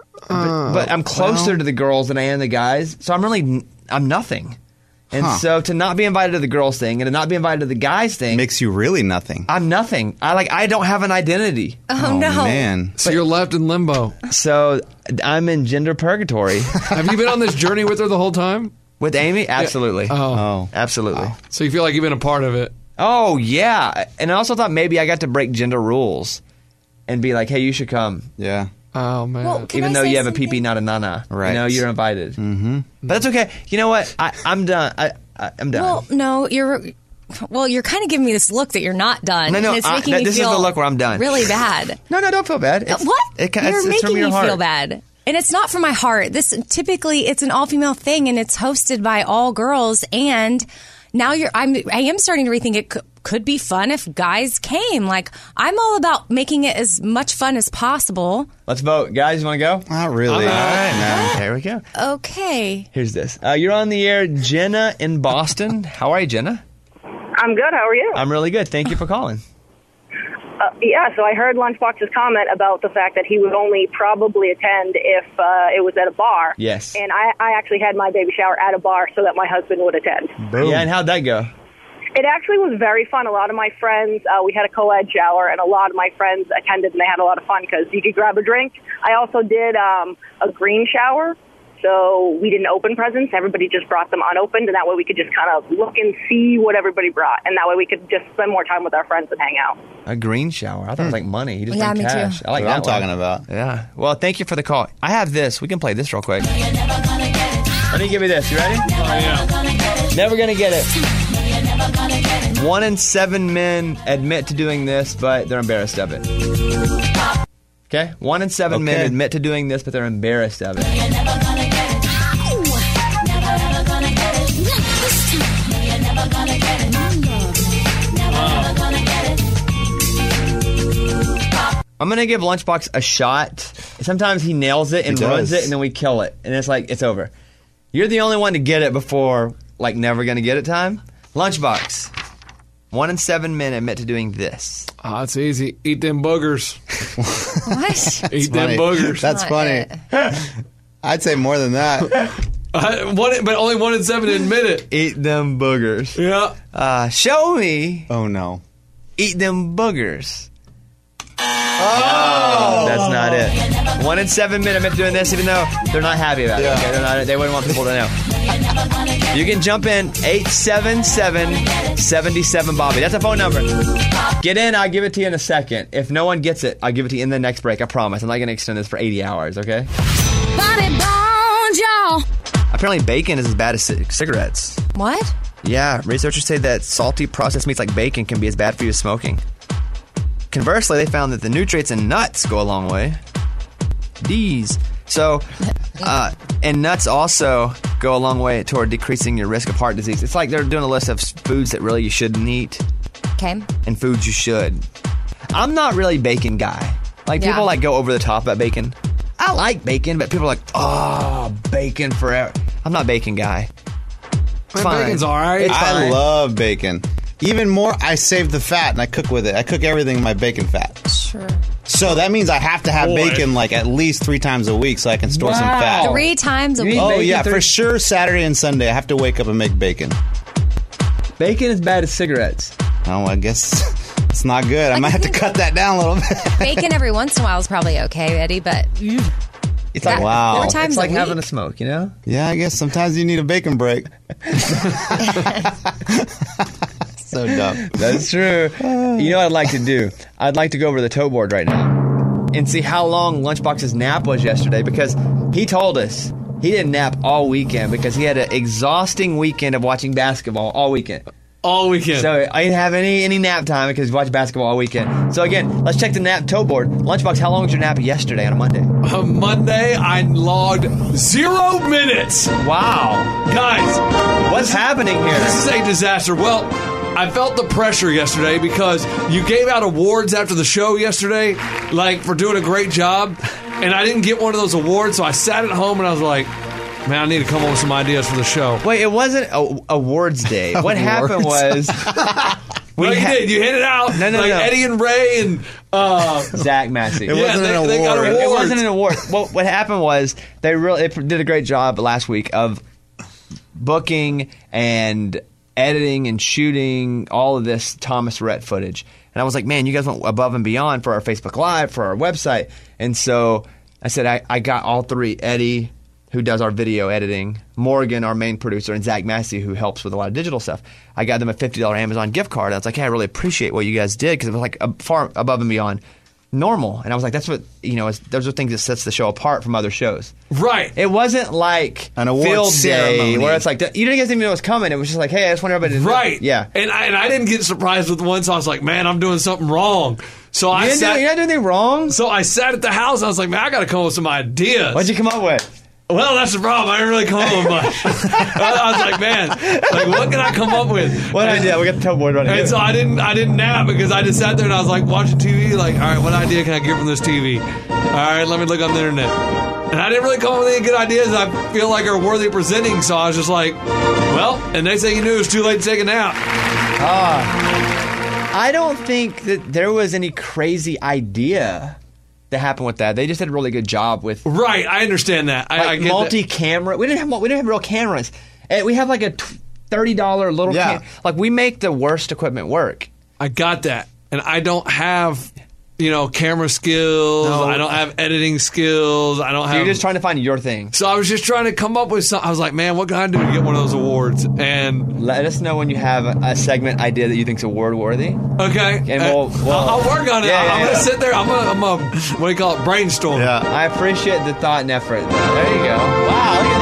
But I'm closer to the girls than I am the guys. So I'm nothing. And so to not be invited to the girls thing and to not be invited to the guys thing makes you really nothing. I'm nothing. I don't have an identity. Oh, no. Man. So you're left in limbo. So I'm in gender purgatory. Have you been on this journey with her the whole time? With Amy? Absolutely. Oh. Absolutely. So you feel like you've been a part of it? Oh, yeah. And I also thought maybe I got to break gender rules and be like, hey, you should come. Yeah. Oh, man. Well, can Even I though say you have something? a pee-pee, not a nana. Right. You know, you're invited. Mm-hmm. But that's okay. You know what? I'm done. I'm done. Well, no, you're kind of giving me this look that you're not done. No, and it's making me this feel is the look where I'm done. really bad. No, don't feel bad. It's, What? It's You're making from your me heart. feel bad. And it's not from my heart. This typically it's an all-female thing, and it's hosted by all girls. And now I am starting to rethink it could be fun if guys came. Like, I'm all about making it as much fun as possible. Let's vote. Guys, you want to go? Not really. All right. There we go. Okay. Here's this. You're on the air, Jenna in Boston. How are you, Jenna? I'm good. How are you? I'm really good. Thank you for calling. Yeah, so I heard Lunchbox's comment about the fact that he would only probably attend if it was at a bar. Yes. And I actually had my baby shower at a bar so that my husband would attend. Boom. Yeah, and how'd that go? It actually was very fun. A lot of my friends, we had a co-ed shower, and a lot of my friends attended, and they had a lot of fun because you could grab a drink. I also did a green shower, so we didn't open presents. Everybody just brought them unopened, and that way we could just kind of look and see what everybody brought, and that way we could just spend more time with our friends and hang out. A green shower. I thought it was like money. You just Yeah, bring me too. cash. I like That's what that I'm one. talking about. Yeah. Well, thank you for the call. I have this. We can play this real quick. Let me give you this. You ready? Oh, yeah. Never gonna get it. 1 in 7 men admit to doing this, but they're embarrassed of it. Okay? 1 in 7 men Okay. admit to doing this, but they're embarrassed of it. I'm gonna give Lunchbox a shot. Sometimes he nails it and He ruins does. it, and then we kill it, and it's like it's over. You're the only one to get it before, like, never gonna get it time. Lunchbox. 1 in 7 men admit to doing this. Oh, it's easy. Eat them boogers. What? Eat them funny. boogers. That's Not funny. it. I'd say more than that. But only 1 in 7 admit it. Eat them boogers. Yeah. Show me. Oh, no. Eat them boogers. Oh, that's not it. 1 in 7 men admit doing this, even though they're not happy about it. Okay? They wouldn't want people to know. You can jump in 877-77-Bobby. That's a phone number. Get in. I'll give it to you in a second. If no one gets it, I'll give it to you in the next break. I promise. I'm not going to extend this for 80 hours. Okay? Body bones, y'all. Apparently, bacon is as bad as cigarettes. What? Yeah, researchers say that salty processed meats like bacon can be as bad for you as smoking. Conversely, they found that the nutrients in nuts go a long way. These. So, and nuts also go a long way toward decreasing your risk of heart disease. It's like they're doing a list of foods that really you shouldn't eat. Okay. And foods you should. I'm not really a bacon guy. Like, people like go over the top about bacon. I like bacon, but people are like, oh, bacon forever. I'm not a bacon guy. It's fine. Bacon's all right. I love bacon. Even more, I save the fat and I cook with it. I cook everything in my bacon fat. Sure. So that means I have to have bacon like at least 3 times a week so I can store some fat. 3 times a week? Oh, yeah, for sure. Saturday and Sunday, I have to wake up and make bacon. Bacon is bad as cigarettes. Oh, I guess it's not good. I might have to cut that down a little bit. Bacon every once in a while is probably okay, Eddie, but... It's like, wow. 4 times it's like a week? having a smoke, you know? Yeah, I guess sometimes you need a bacon break. So dumb. That's true. You know what I'd like to do? I'd like to go over to the toe board right now and see how long Lunchbox's nap was yesterday, because he told us he didn't nap all weekend because he had an exhausting weekend of watching basketball all weekend. All weekend. So I didn't have any nap time because he watched basketball all weekend. So again, let's check the nap toe board. Lunchbox, how long was your nap yesterday on a Monday? Monday, I logged 0 minutes. Wow. Guys. What's happening here? This is a disaster. Well, I felt the pressure yesterday because you gave out awards after the show yesterday, like for doing a great job, and I didn't get one of those awards, so I sat at home and I was like, man, I need to come up with some ideas for the show. Wait, it wasn't awards day. What happened was... You did. You handed out no. Eddie and Ray and Zach Massey. It wasn't an award. They got awards. It wasn't an award. Well, what happened was they did a great job last week of booking and editing and shooting all of this Thomas Rhett footage. And I was like, man, you guys went above and beyond for our Facebook Live, for our website. And so I said, I got all 3, Eddie, who does our video editing, Morgan, our main producer, and Zach Massey, who helps with a lot of digital stuff. I got them a $50 Amazon gift card. I was like, hey, I really appreciate what you guys did, because it was like far above and beyond normal. And I was like, that's what, those are things that sets the show apart from other shows. Right. It wasn't like an award field ceremony day where it's like, you didn't even know it was coming. It was just like, hey, I just want everybody to know. Right. Yeah. And I didn't get surprised with one, so I was like, man, I'm doing something wrong. So you're not doing anything wrong? So I sat at the house, and I was like, man, I got to come up with some ideas. What'd you come up with? Well, that's the problem. I didn't really come up with much. I was like, man, what can I come up with? What idea? We got the toe board right here. And so I didn't nap because I just sat there and I was like watching TV. Like, all right, what idea can I get from this TV? All right, let me look on the internet. And I didn't really come up with any good ideas I feel like are worthy of presenting. So I was just like, well, and next thing you knew, it's too late to take a nap. I don't think that there was any crazy idea that happened with that. They just did a really good job with... Right, I understand that. I get multi-camera. We didn't have real cameras. We have like a $30 little camera. Like, we make the worst equipment work. I got that. And I don't have, camera skills. No. I don't have editing skills. I don't have... You're just trying to find your thing. So I was just trying to come up with something. I was like, man, what can I do to get one of those awards? And... Let us know when you have a segment idea that you think's award worthy. Okay. And I'll work on it. I'm going to sit there. I'm going to, what do you call it, brainstorm. Yeah. I appreciate the thought and effort. There you go. Wow, look at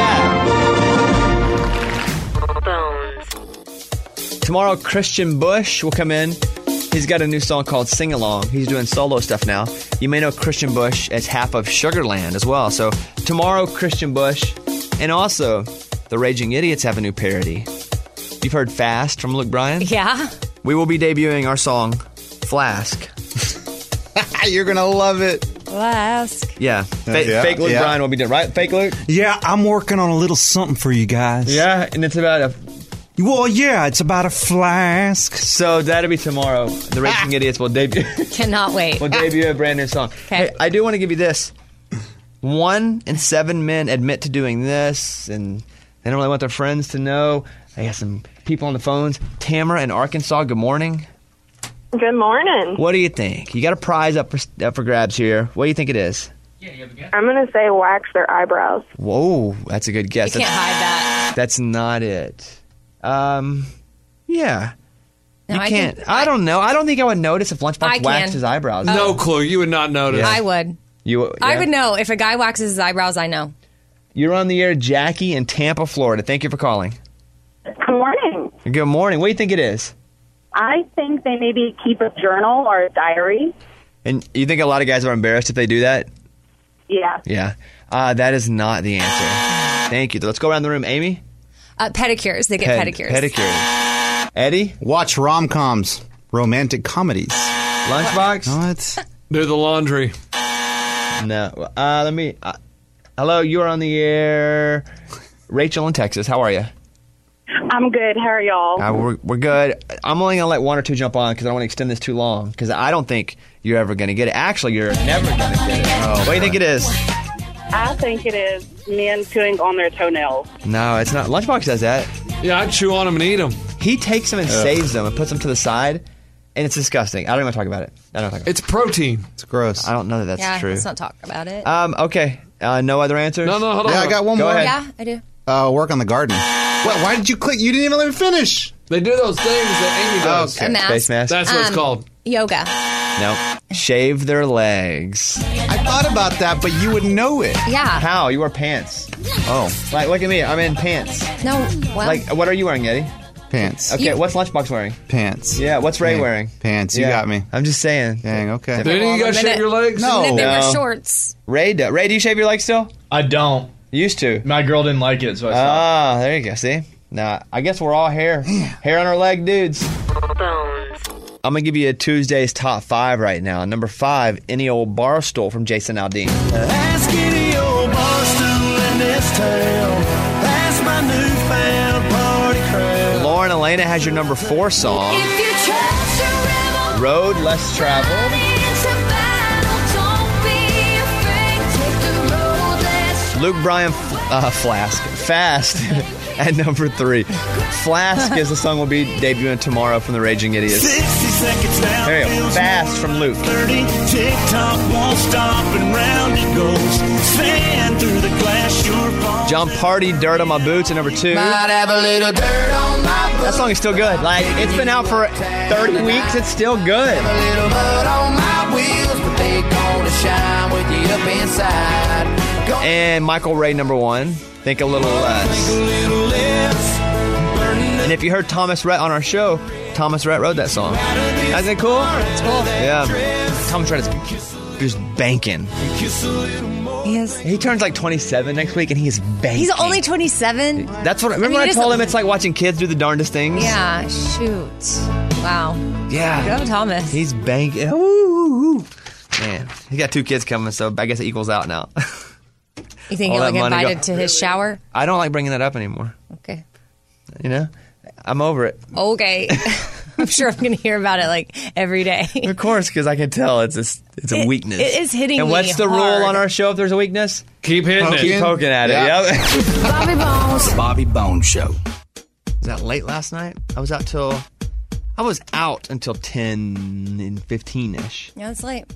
that. Tomorrow, Christian Bush will come in. He's got a new song called Sing Along. He's doing solo stuff now. You may know Christian Bush as half of Sugarland as well. So tomorrow, Christian Bush. And also, the Raging Idiots have a new parody. You've heard Fast from Luke Bryan? Yeah. We will be debuting our song, Flask. You're going to love it. Flask. Yeah. Fake Luke Bryan will be doing, right? Fake Luke? Yeah, I'm working on a little something for you guys. Yeah, and it's about a... Well, yeah, it's about a flask. So that'll be tomorrow. The Raging Idiots will debut. Cannot wait. We'll debut a brand new song. Okay. Hey, I do want to give you this. 1 in 7 men admit to doing this, and they don't really want their friends to know. I got some people on the phones. Tamara in Arkansas, good morning. Good morning. What do you think? You got a prize up for grabs here. What do you think it is? I'm going to say wax their eyebrows. Whoa, that's a good guess. You can't hide that. That's not it. Yeah. No, You I can't. think- I don't know. I don't think I would notice if Lunchbox I can. waxed his eyebrows. No clue. You would not notice. Yeah. I would. I would know. If a guy waxes his eyebrows, I know. You're on the air, Jackie in Tampa, Florida. Thank you for calling. Good morning. Good morning. What do you think it is? I think they maybe keep a journal or a diary. And you think a lot of guys are embarrassed if they do that? Yeah. Yeah. That is not the answer. Thank you. Let's go around the room. Amy? Pedicures. They get pedicures. Pedicures. Eddie? Watch rom-coms, romantic comedies. Lunchbox? What? Do the laundry. No. Let me... hello, you are on the air. Rachel in Texas. How are you? I'm good. How are y'all? We're good. I'm only going to let one or two jump on because I don't want to extend this too long because I don't think you're ever going to get it. Actually, you're never going to get it. What do you think it is? I think it is men chewing on their toenails. No, it's not. Lunchbox does that. Yeah, I chew on them and eat them. He takes them and saves them and puts them to the side, and it's disgusting. I don't even talk about it. It's protein. It's gross. I don't know that that's yeah, true. let's not talk about it. Okay. No other answers? No, hold on. Yeah, I got one Go more. ahead. Yeah, I do. Work on the garden. What? Why did you click? You didn't even let me finish. They do those things that Amy does. Okay. A mask. Face mask? That's what it's called. Yoga. No. Shave their legs. I thought about that, but you would know it. Yeah. How? You wear pants. Oh. Like, look at me. I'm in pants. No. Well, Like, what are you wearing, Eddie? Pants. Okay, what's Lunchbox wearing? Pants. Yeah, what's Ray wearing? Pants. You Yeah. got me. I'm just saying. Dang, okay. Didn't you guys shave your legs? No. they wear No. shorts. Ray, do you shave your legs still? I don't. Used to. My girl didn't like it, so I stopped. There you go. See? Nah, I guess we're all hair on our leg dudes. I'm going to give you a Tuesday's top 5 right now. Number 5, Any Old Barstool from Jason Aldean. Ask any old barstool in this town. That's my newfound party crowd. Lauren Elena has your number 4 song. Road Less Traveled. Luke Bryan Fast at number 3. Flask is the song will be debuting tomorrow from the Raging Idiots. 60 seconds now. There you go. Fast from Luke. 30. TikTok won't stop and round it goes. Stand through the glass, your fault. John Party, Dirt on My Boots at number 2. Might have a little dirt on my boots. That song is still good. Like, it's been out for 30 weeks. It's still good. A little mud on my wheels, but they gonna shine with you up inside. And Michael Ray, number 1. Think a Little Less. And if you heard Thomas Rhett on our show, Thomas Rhett wrote that song. Isn't it cool? It's cool. Yeah. Thomas Rhett is just banking. He is. He turns like 27 next week, and he is banking. He's only 27. That's what. Remember, I told him it's like watching kids do the darndest things. Yeah. Shoot. Wow. Yeah. Go Thomas. He's banking. Ooh. Man, he got 2 kids coming, so I guess it equals out now. You think all he'll that get money invited to his shower? I don't like bringing that up anymore. Okay. You know, I'm over it. Okay. I'm sure I'm going to hear about it like every day. Of course, because I can tell it's a weekness. It is hitting and me what's the rule hard. on our show if there's a weakness? Keep hitting it. Keep poking at it. Yeah. Yep. Bobby Bones. The Bobby Bones Show. Was that late last night? I was out until 10 and 15-ish. Yeah, it's late.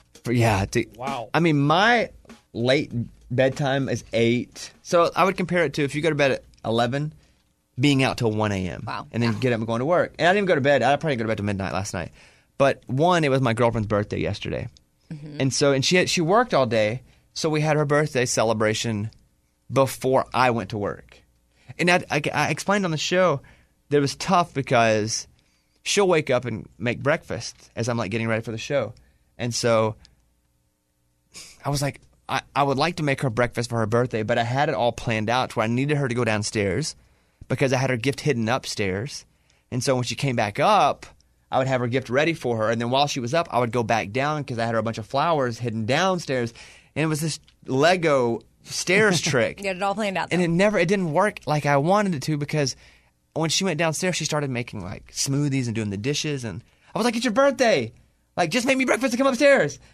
Wow. I mean, my late bedtime is 8. So I would compare it to if you go to bed at 11, being out till 1 a.m. Wow. And then get up and going to work. And I didn't even go to bed. I probably go to bed till midnight last night. But one, it was my girlfriend's birthday yesterday. Mm-hmm. And so, she worked all day. So we had her birthday celebration before I went to work. And I explained on the show that it was tough because she'll wake up and make breakfast as I'm like getting ready for the show. And so I was like, I would like to make her breakfast for her birthday, but I had it all planned out to where I needed her to go downstairs because I had her gift hidden upstairs. And so when she came back up, I would have her gift ready for her. And then while she was up, I would go back down because I had her a bunch of flowers hidden downstairs. And it was this Lego stairs trick. You got it all planned out. Though. And it didn't work like I wanted it to because when she went downstairs, she started making like smoothies and doing the dishes. And I was like, it's your birthday. Like, just make me breakfast and come upstairs.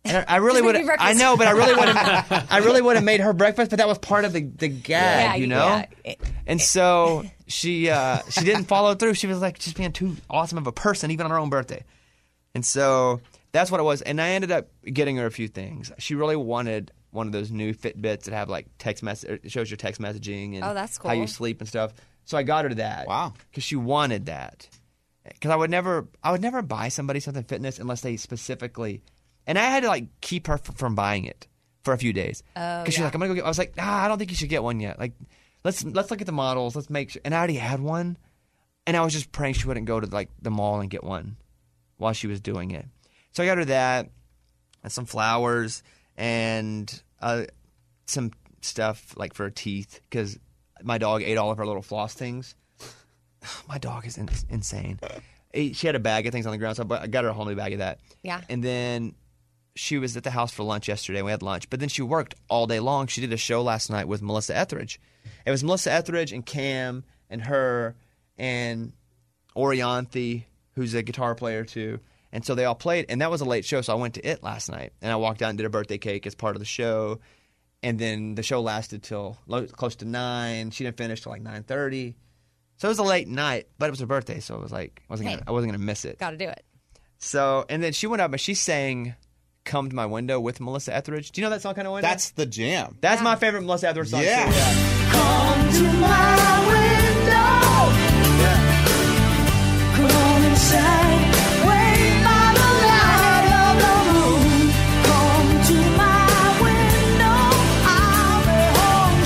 And I really Just would make me breakfast. I know, but I really would have made her breakfast, but that was part of the gag, you know? Yeah. And so she didn't follow through. She was like just being too awesome of a person, even on her own birthday. And so that's what it was. And I ended up getting her a few things. She really wanted one of those new Fitbits that have like text message. It shows your text messaging and that's cool. how you sleep and stuff. So I got her that. Wow. Because she wanted that. Because I would never buy somebody something fitness unless they specifically. And I had to like keep her from buying it for a few days. Oh, Because she's like, I'm gonna go get. I was like, I don't think you should get one yet. Like, let's look at the models. Let's make sure. And I already had one, and I was just praying she wouldn't go to like the mall and get one while she was doing it. So I got her that, and some flowers, and some stuff like for her teeth because my dog ate all of her little floss things. My dog is insane. She had a bag of things on the ground, so I got her a whole new bag of that. Yeah. And then she was at the house for lunch yesterday. We had lunch. But then she worked all day long. She did a show last night with Melissa Etheridge. It was Melissa Etheridge and Cam and her and Orianthi, who's a guitar player too. And so they all played. And that was a late show, so I went to it last night. And I walked out and did a birthday cake as part of the show. And then the show lasted till close to 9. She didn't finish till like 9:30. So it was a late night, but it was her birthday, so it was like I wasn't gonna miss it. Got to do it. So and then she went up and she sang "Come to My Window" with Melissa Etheridge. Do you know that song? Kind of window. That's the jam. That's my favorite Melissa Etheridge song. Yeah. Too. Yeah. Come to my window. Come on inside. Wait by the light of the moon. Come to my window. I'll be home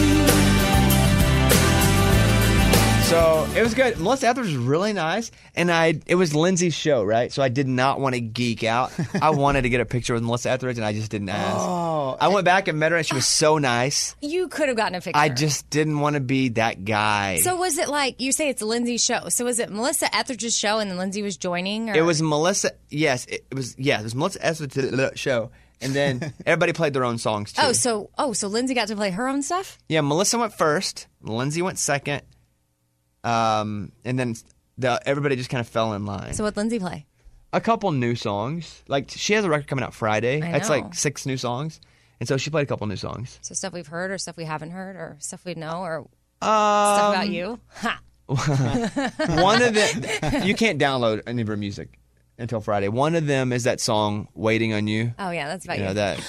soon. So it was good. Melissa Etheridge was really nice, and it was Lindsay's show, right? So I did not want to geek out. I wanted to get a picture with Melissa Etheridge, and I just didn't ask. Oh, I went back and met her, and she was so nice. You could have gotten a picture. I just didn't want to be that guy. So was it like, you say it's Lindsay's show. So was it Melissa Etheridge's show and then Lindsay was joining? Or? It was Melissa. Yes, it was Melissa Etheridge's show, and then everybody played their own songs too. So Lindsay got to play her own stuff? Yeah, Melissa went first. Lindsay went second. And then everybody just kind of fell in line. So what'd Lindsay play? A couple new songs. Like, she has a record coming out Friday. I That's know. like 6 new songs. And so she played a couple new songs. So stuff we've heard or stuff we haven't heard or stuff we know or stuff about you? Ha! One of them, you can't download any of her music until Friday. One of them is that song, Waiting on You. Oh, yeah, that's about You you. know, that.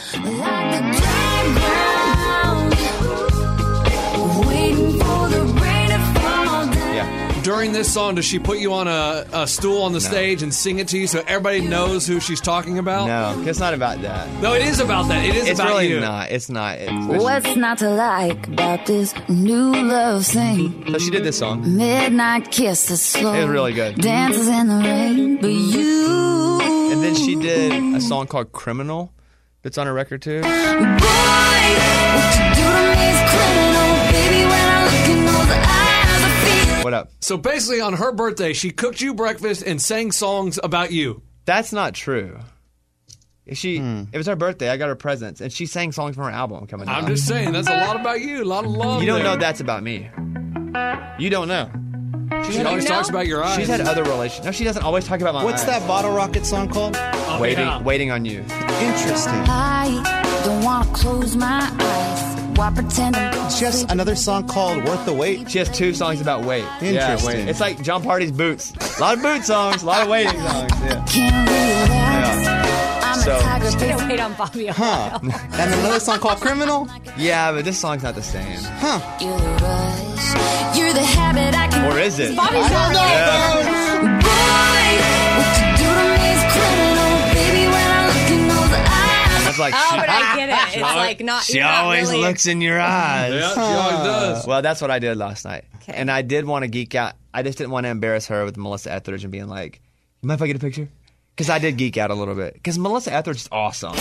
Waiting for the rain to fall down. Yeah. During this song, does she put you on a stool on the stage and sing it to you so everybody knows who she's talking about? No, it's not about that. No, it is about that. It is It's about really you. not. It's not. What's not to like about this new love thing? So she did this song. Midnight kisses slow. It was really good. Dances in the rain, but you. And then she did a song called Criminal that's on her record too. Boy, what you do to me is criminal, baby. When I look in those eyes, I feel. What up? So basically, on her birthday, she cooked you breakfast and sang songs about you. That's not true. It was her birthday. I got her presents, and she sang songs from her album coming out. I'm just saying, that's a lot about you. A lot of love. You don't there. know that's about me. You don't know. She always talks about your eyes. She's had other relations. No, she doesn't always talk about my What's eyes. that Bottle Rocket song called? Waiting on You. Interesting. I don't want to close my eyes. Why pretend I'm gonna She has another song called Worth the Wait. She has 2 songs about wait. Interesting. Yeah, wait. It's like John Party's Boots. A lot of boot songs, a lot of waiting songs. Yeah. Can't relax. Yeah. I'm So- a tiger. I'm going to wait on Bobby a Huh. while. And another song called Criminal? Yeah, but this song's not the same. Huh. You're the rush. You're the habit I can. Or is it? Bobby's not Yeah. Boy, what you do to me is criminal, baby. When I look in those eyes. That's like Oh, but I get it. It's like not. She you're not always really- looks in your eyes. Yeah, she always does. Well, that's what I did last night. Okay. And I did want to geek out. I just didn't want to embarrass her with Melissa Etheridge and being like, you mind if I get a picture? Because I did geek out a little bit. Because Melissa Etheridge is awesome.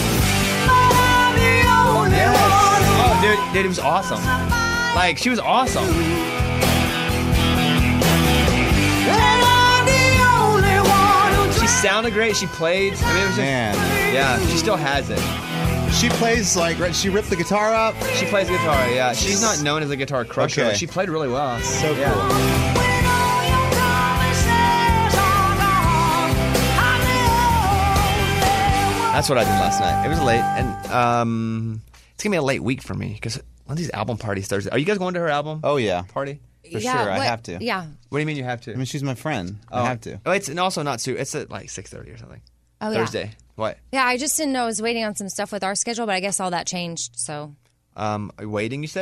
Yes. Oh, dude, it was awesome. Like, she was awesome. She sounded great. She played. I mean, it was just, Man. yeah, she still has it. She plays like, she ripped the guitar up. She plays guitar, yeah. She's not known as a guitar crusher, Okay. but she played really well. So Yeah. cool. I That's what I did last night. It was late, and it's gonna be a late week for me because Lindsay's album party's Thursday. Are you guys going to her album? Oh yeah, party for sure. I have to. Yeah. What do you mean you have to? I mean, she's my friend. I have to. Oh, it's and also not soon. It's at like 6:30 or something. Oh, Thursday. Yeah. What? Yeah, I just didn't know. I was waiting on some stuff with our schedule, but I guess all that changed. So. Waiting, you say?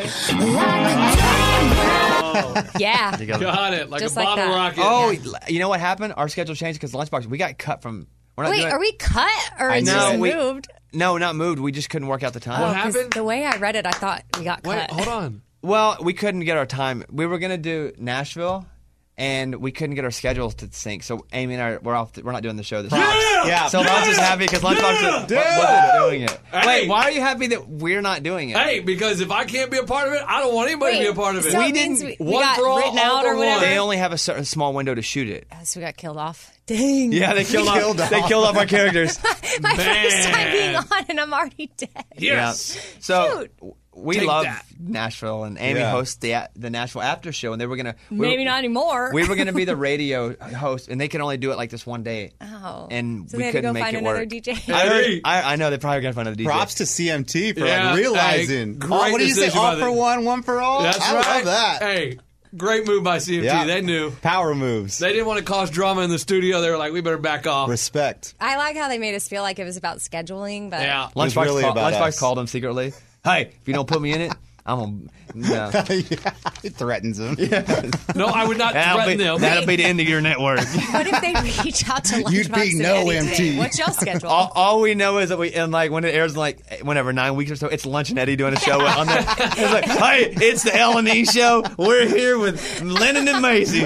Yeah. Got it. Like Just a like bottle that. rocket. Oh, you know what happened? Our schedule changed because Lunchbox. We got cut from. We're not Wait, doing, are we cut or it's just moved? No, not moved. We just couldn't work out the time. Oh, 'cause the way I read it, I thought we got cut. Hold on. Well, we couldn't get our time. We were gonna do Nashville, and we couldn't get our schedules to sync. So Amy and I, we're not doing the show this week. Yeah. So Lunch is happy because Lunchbox wasn't doing it. Hey. Wait, why are you happy that we're not doing it? Hey, because if I can't be a part of it, I don't want anybody to be a part of it. so We it means didn't- we One got for all, written all out for or whatever. They only have a certain small window to shoot it. So we got killed off. Dang. Yeah, they killed off our characters. My first time being on, and I'm already dead. Yes. Yeah. So we Take love that. Nashville, and Amy Yeah. hosts the Nashville after show, and they were gonna Maybe not anymore. We were gonna be the radio host, and they could only do it like this one day. Oh. And So we they had to couldn't go make find it another work. DJ. I know they're probably gonna find another DJ. Props to CMT for Yeah, like realizing. hey, great what do you say? decision All by for them. one, one for all. That's I right. love that. Hey, great move by CMT. Yeah. They knew. Power moves. They didn't want to cause drama in the studio. They were like, we better back off. Respect. I like how they made us feel like it was about scheduling, but Yeah. was really about us. called him secretly. Hey, if you don't put me in it, I'm gonna. No. Yeah, it threatens him. No, I would not threaten them. That'll be the end of your network. what if they reach out to Lunchbox You'd be and no Eddie MT. today? What's y'all schedule? All we know is that and like when it airs in like whenever 9 weeks or so, it's Lunch and Eddie doing a show on there. It's like, hey, it's the L&E show. We're here with Lennon and Macy.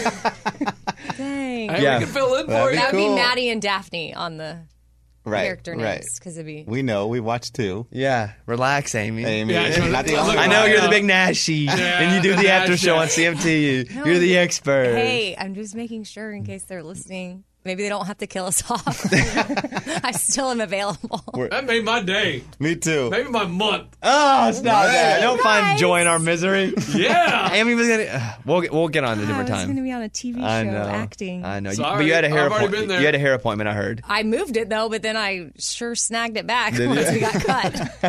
Dang. Hey, Yeah. we can fill in for That'd you. That would cool. be Maddie and Daphne on the Right. character Right. names. Because it'd be. We know. We watch too. Yeah, relax, Amy. Amy. Yeah, Not the only I know one. you're the big Nashy, and you do the after show on CMT. No, You're the expert. Hey, I'm just making sure in case they're listening. Maybe they don't have to kill us off. I still am available. That made my day. Me too. Maybe my month. Oh, stop that! Don't find Guys. joy in our misery. Yeah. Amy was gonna. We'll get on at a I different was going to time. be on a TV show I know. acting. I know. Sorry, But you had a hair I've already appointment. been there. You had a hair appointment. I heard. I moved it though, but then I sure snagged it back Did once you? we got cut.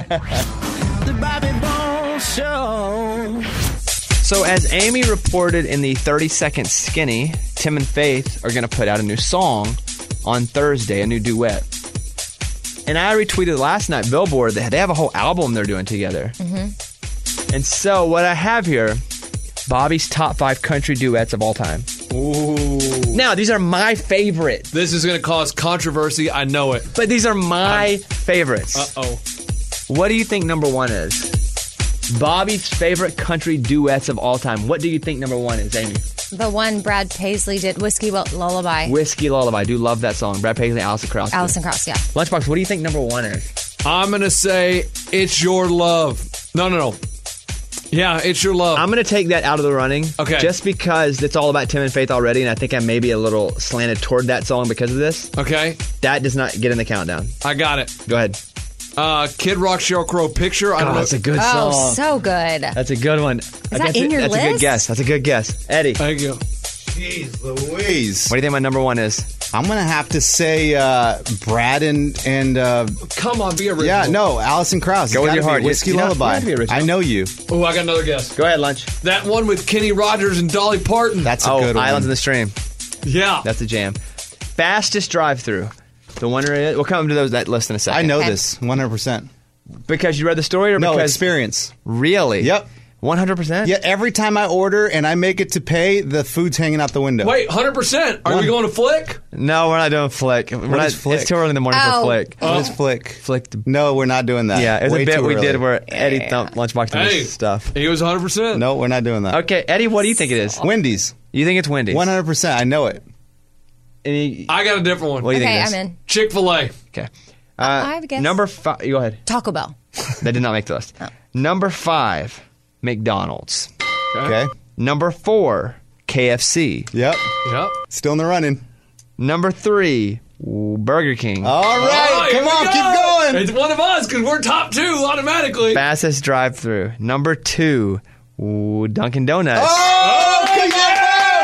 The Bobby Bones Show. So, as Amy reported in the 30-second skinny, Tim and Faith are going to put out a new song on Thursday, a new duet. And I retweeted last night, Billboard, that they have a whole album they're doing together. Mm-hmm. And so, what I have here, Bobby's top 5 country duets of all time. Ooh. Now, these are my favorites. This is going to cause controversy. I know it. But these are my favorites. Uh-oh. What do you think number 1 is? Bobby's favorite country duets of all time. What do you think number 1 is, Amy? The one Brad Paisley did, Whiskey Lullaby. Whiskey Lullaby. I do love that song. Brad Paisley, Alison Krauss. Alison Krauss, yeah. Lunchbox, what do you think number 1 is? I'm going to say It's Your Love. No. Yeah, It's Your Love. I'm going to take that out of the running. Okay. Just because it's all about Tim and Faith already, and I think I may be a little slanted toward that song because of this. Okay. That does not get in the countdown. I got it. Go ahead. Kid Rock, Sheryl Crow, Picture. I don't know. That's a good song. Oh, so good. That's a good one. that in your That's a good list? guess. That's a good guess. Eddie. Thank you. Jeez Louise. What do you think my number 1 is? I'm going to have to say Brad and Come on, be original. yeah, no, Alison Krauss. Go with It's your gotta heart. be Whiskey You don't have Lullaby. to be original. I know you. Oh, I got another guess. Go ahead, Lunch. That one with Kenny Rogers and Dolly Parton. That's a good one. Islands in the Stream. Yeah. That's a jam. Fastest drive-through. The winner is... We'll come to that list in a second. I know this 100%. Because you read the story or No, because... experience. Really? Yep. 100%? Yeah, every time I order and I make it to pay, the food's hanging out the window. Wait, 100%. Are we going to Flick? No, we're not doing Flick. is Flick? It's too early in the morning for Flick. What is Flick? Flick. No, we're not doing that. Yeah, it was Way a bit too we early. did where Eddie thumped Lunchbox to Hey. his stuff. He was 100%. No, we're not doing that. Okay, Eddie, what do you think it is? Wendy's. You think it's Wendy's? 100%. I know it. I got a different one. What do you Okay, think it is? I'm in. Chick-fil-A. Okay. I have a guess. Number 5. Go ahead. Taco Bell. That did not make the list. Number 5, McDonald's. Okay. Number 4, KFC. Yep. Yep. Still in the running. Number 3, Burger King. All right. Oh, here Come we on, go. keep going. It's one of us because we're top 2 automatically. Fastest drive-through. Number 2, Dunkin' Donuts. Oh, come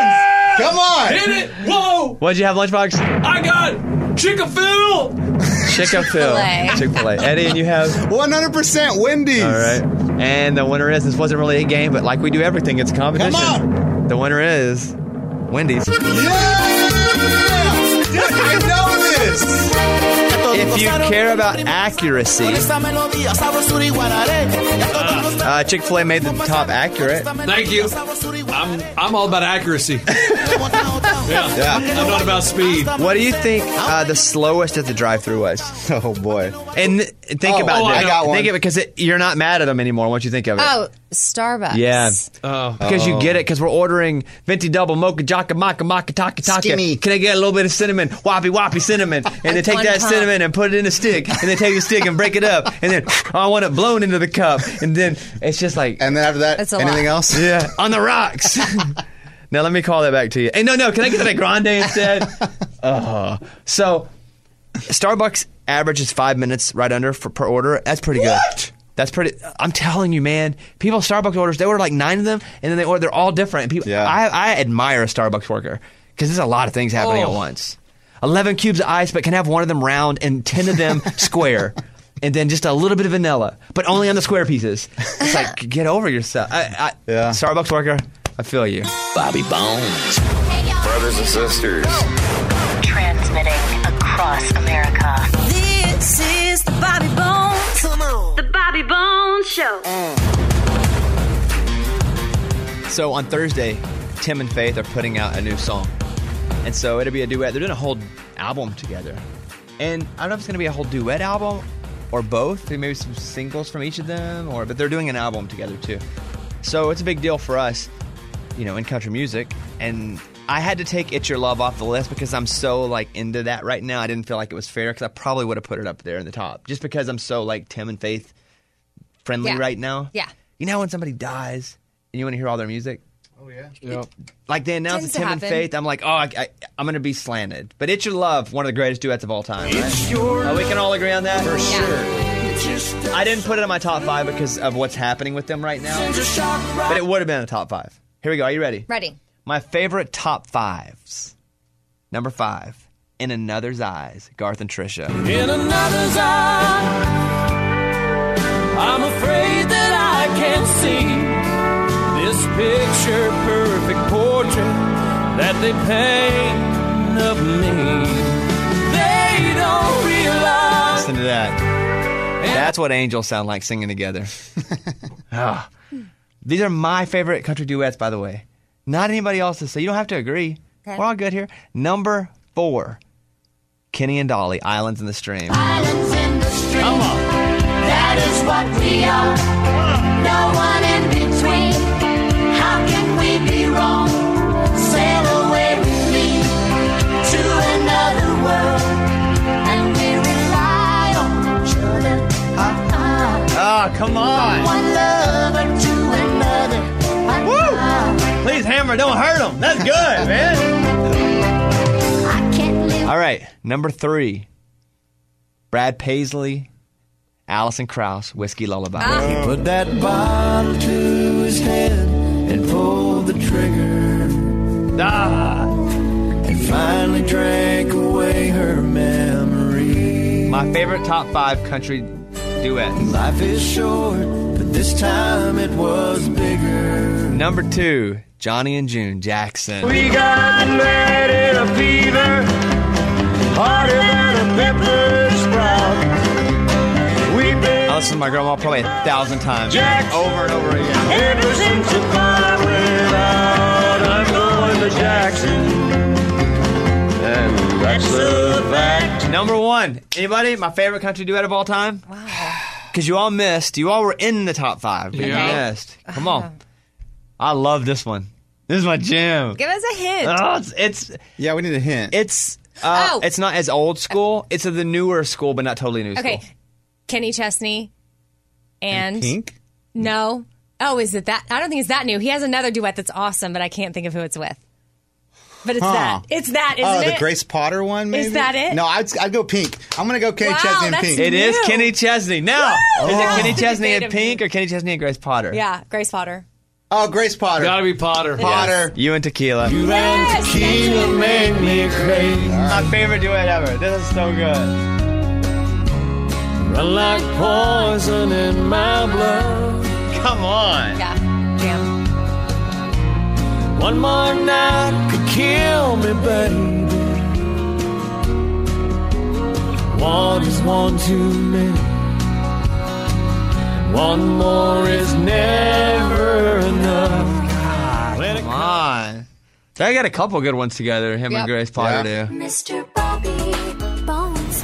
on. Come on. Hit it. Whoa. What'd you have, Lunchbox? I got Chick-fil-A. Chick-fil-A. Eddie, and you have 100% Wendy's. All right. And the winner is, this wasn't really a game, but like we do everything, it's a competition. Come on. The winner is Wendy's. Yeah! I know this. If you care about accuracy, Chick-fil-A made the top accurate. Thank you. I'm all about accuracy. Yeah. I'm not about speed. What do you think the slowest at the drive-thru was? Oh boy! And think about this. I got one. Think of it because you're not mad at them anymore once you think of it. Oh, Starbucks. Yeah. Because you get it because we're ordering venti double mocha jaka maka maka taka taka. Skinny. Can I get a little bit of cinnamon? Whoppy cinnamon. And they take One that pump. cinnamon and put it in a stick. And they take the stick and break it up. And then I want it blown into the cup. And then it's just like. And then after that, That's a anything lot. else? Yeah. On the rocks. Now let me call that back to you. Hey, no. Can I get that at Grande instead? So Starbucks averages 5 minutes right under per order. That's pretty good. That's pretty. I'm telling you, man. People Starbucks orders, they order like 9 of them, and then they order. They're all different. And people, Yeah. I admire a Starbucks worker because there's a lot of things happening at once. 11 cubes of ice, but can have one of them round and 10 of them square, and then just a little bit of vanilla, but only on the square pieces. It's like, get over yourself. Yeah. Starbucks worker, I feel you. Bobby Bones. Brothers and sisters. Transmitting across America. This is the Bobby Bones. Come on. The Bobby Bones Show. So on Thursday, Tim and Faith are putting out a new song. And so it'll be a duet. They're doing a whole album together. And I don't know if it's going to be a whole duet album or both. Maybe some singles from each of them. But they're doing an album together too. So it's a big deal for us, in country music. And I had to take It's Your Love off the list because I'm so into that right now. I didn't feel like it was fair because I probably would have put it up there in the top. Just because I'm so Tim and Faith friendly right now. Yeah. You know when somebody dies and you want to hear all their music? Oh yeah. Yep. Like they announced Tends to Tim and happen. Faith, I'm like, I'm going to be slanted. But It's Your Love, one of the greatest duets of all time, right? We can all agree on that? For sure. I didn't put it in my top 5 because of what's happening with them right now. But it would have been in the top 5. Here we go. Are you ready? Ready. My favorite top 5s. Number 5, In Another's Eyes, Garth and Trisha. In another's eye, I'm afraid that I can't see this picture perfect portrait that they paint of me. They don't realize. Listen to that. That's what angels sound like singing together. These are my favorite country duets, by the way. Not anybody else's, so you don't have to agree. Okay. We're all good here. Number 4, Kenny and Dolly, Islands in the Stream. Islands in the stream. Come on. That is what we are. No one in between. How can we be wrong? Sail away with me to another world, and we rely on each other. Come on. One lover to another. Woo! Please, Hammer, don't hurt them. That's good, man. I can't live. All right, number 3, Brad Paisley, Alison Krauss, Whiskey Lullaby. He put that bottle to his head and pulled the trigger. And finally drank away her memory. My favorite top 5 country duets. Life is short, but this time it was bigger. Number 2, Johnny and June Jackson. We got mad in a fever, harder than a pepper sprout. We've been I listened to my grandma probably 1,000 times. Jackson. Over and over again. Ever since the fire went out, I'm going to Jackson. And that's a fact. Number 1, anybody? My favorite country duet of all time? Wow. Because you all missed. You all were in the top 5. But you missed. Come on. I love this one. This is my jam. Give us a hint. Oh, it's Yeah, we need a hint. it's not as old school. It's of the newer school, but not totally new Okay. school. Kenny Chesney and Pink? No. Oh, is it that? I don't think it's that new. He has another duet that's awesome, but I can't think of who it's with. But it's that. It's that, isn't it? The Grace Potter one, maybe? Is that it? No, I'd go Pink. I'm going to go Kenny Wow, Chesney and that's Pink. It is new. Kenny Chesney. Now, is it Kenny Chesney and Debatably. Pink or Kenny Chesney and Grace Potter? Yeah, Grace Potter. Oh, Grace Potter. Gotta be Potter. Potter. You and Tequila. You and tequila make me crazy. My favorite duet ever. This is so good. Run like poison in my blood. Come on. Yeah, jam. One more night could kill me, baby. One is one too many. One more is never enough. Come on. They got a couple good ones together, him and Grace Potter do. Mr. Bobby Bones.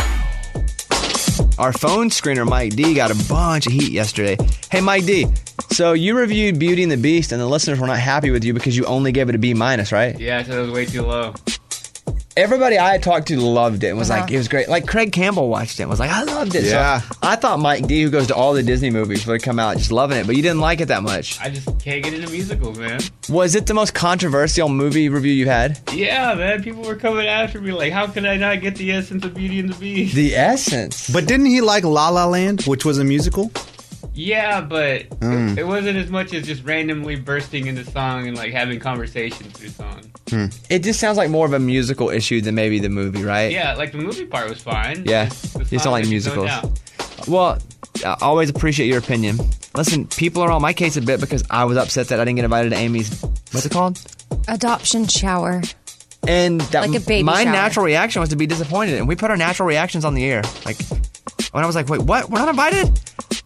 Our phone screener, Mike D, got a bunch of heat yesterday. Hey, Mike D, so you reviewed Beauty and the Beast, and the listeners were not happy with you because you only gave it a B-, right? Yeah, I said it was way too low. Everybody I talked to loved it and was like, it was great. Like, Craig Campbell watched it and was like, I loved it. Yeah. So I thought Mike D, who goes to all the Disney movies, would come out just loving it, but you didn't like it that much. I just can't get into musicals, man. Was it the most controversial movie review you had? Yeah, man. People were coming after me like, how could I not get the essence of Beauty and the Beast? The essence? But didn't he like La La Land, which was a musical? Yeah, but it wasn't as much as just randomly bursting into song and like having conversations through song. It just sounds like more of a musical issue than maybe the movie, right? Yeah, like the movie part was fine. Yeah, The you don't song, like there's musicals. No doubt. Well, I always appreciate your opinion. Listen, people are on my case a bit because I was upset that I didn't get invited to Amy's, what's it called? Adoption shower. And that Like a baby my shower. natural reaction was to be disappointed. And we put our natural reactions on the air. Like, when I was like, wait, what? We're not invited?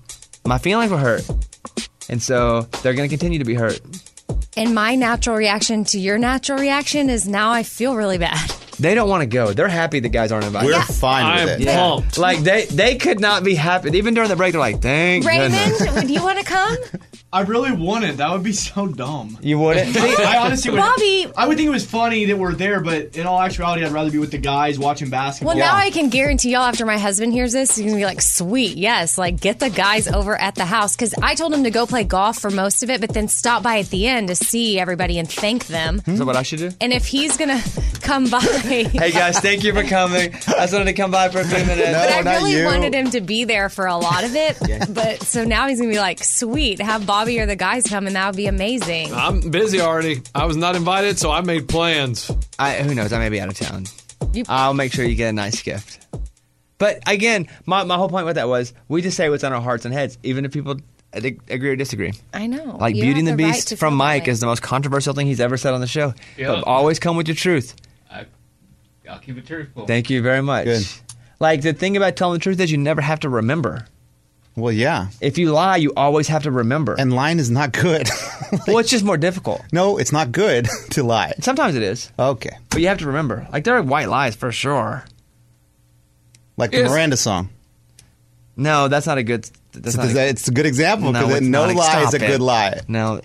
My feelings were hurt. And so they're going to continue to be hurt. And my natural reaction to your natural reaction is now I feel really bad. They don't want to go. They're happy the guys aren't invited. We're fine with it. Pumped. Like, they could not be happy. Even during the break, they're like, thank goodness. Raymond, do you want to come? I really wouldn't. That would be so dumb. You wouldn't? I honestly would. Bobby! I would think it was funny that we're there, but in all actuality, I'd rather be with the guys watching basketball. Well, now I can guarantee y'all after my husband hears this, he's going to be like, sweet, yes, like get the guys over at the house. Because I told him to go play golf for most of it, but then stop by at the end to see everybody and thank them. Is that what I should do? And if he's going to come by. Hey, guys, thank you for coming. I just wanted to come by for a few minutes. But I really wanted him to be there for a lot of it. Yeah. But so now he's going to be like, sweet, have Bobby or the guys come and that would be amazing. I'm busy already. I was not invited, so I made plans. Who knows? I may be out of town. I'll make sure you get a nice gift. But again, my whole point with that was we just say what's on our hearts and heads, even if people agree or disagree. I know. Like You Beauty and have the the right Beast to from feel that Mike way. is the most controversial thing he's ever said on the show. Yeah. But always come with your truth. I'll keep it truthful. Thank you very much. Good. Like, the thing about telling the truth is you never have to remember. Well, yeah. If you lie, you always have to remember. And lying is not good. Well, it's just more difficult. No, it's not good to lie. Sometimes it is. Okay. But you have to remember. Like, there are white lies for sure. Like the Yes. Miranda song. No, that's not a good... It's a good example because it's no not. lie is Stop a good it. lie. No.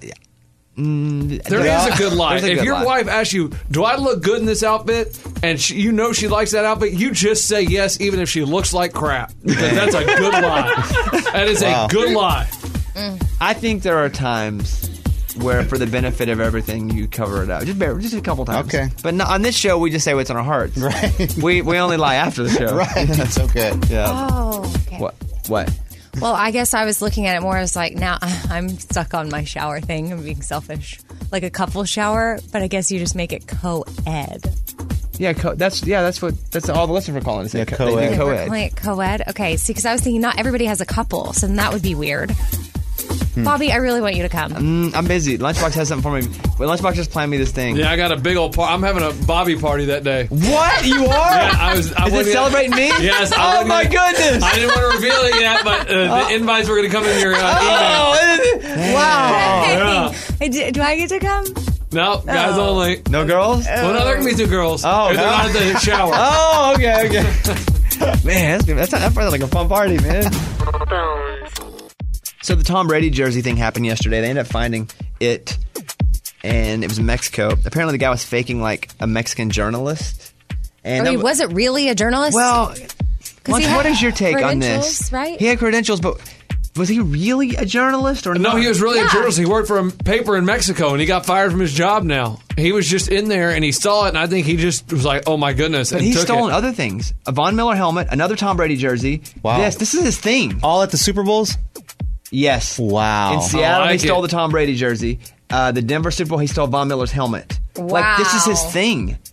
There is a good lie. There's a If good your lie. wife asks you, do I look good in this outfit? And you know she likes that outfit, you just say yes even if she looks like crap. Because that's a good lie. That is Wow. a good lie. I think there are times where, for the benefit of everything, you cover it up. Just a couple times. Okay. But no, on this show, we just say what's on our hearts. Right. We only lie after the show. Right. That's okay. Yeah. Oh, okay. What? Well, I guess I was looking at it more as like, now I'm stuck on my shower thing. I'm being selfish. Like a couple shower, but I guess you just make it co-ed. Yeah, that's all the listeners are calling it. Yeah, co-ed. co-ed. They do We're co-ed. calling it co-ed? Okay, see, because I was thinking not everybody has a couple, so then that would be weird. Bobby, I really want you to come. I'm busy. Lunchbox has something for me. Well, Lunchbox just planned me this thing. Yeah, I got a big old I'm having a Bobby party that day. What? You are? Yeah, I Is wasn't it celebrating me? Yes. Oh, my goodness. I didn't want to reveal it yet, but the invites were going to come in your email. Wow. Hey, do I get to come? No, guys only. No girls? Well, no, there can be two girls. Oh, If they're not at the shower. Oh, okay. Man, that's like a fun party, man. So the Tom Brady jersey thing happened yesterday. They ended up finding it, and it was in Mexico. Apparently, the guy was faking like a Mexican journalist. And Was it really a journalist? Well, 'Cause he had what is your take on this? credentials, right? He had credentials, but was he really a journalist or No, not? he was really a journalist. He worked for a paper in Mexico, and he got fired from his job now. He was just in there, and he saw it, and I think he just was like, oh, my goodness. But and he's took stolen it. other things. A Von Miller helmet, another Tom Brady jersey. Wow. This is his thing. All at the Super Bowls? Yes. Wow. In Seattle, I like he stole it. the Tom Brady jersey. The Denver Super Bowl, he stole Von Miller's helmet. Like, this is his Wow. thing.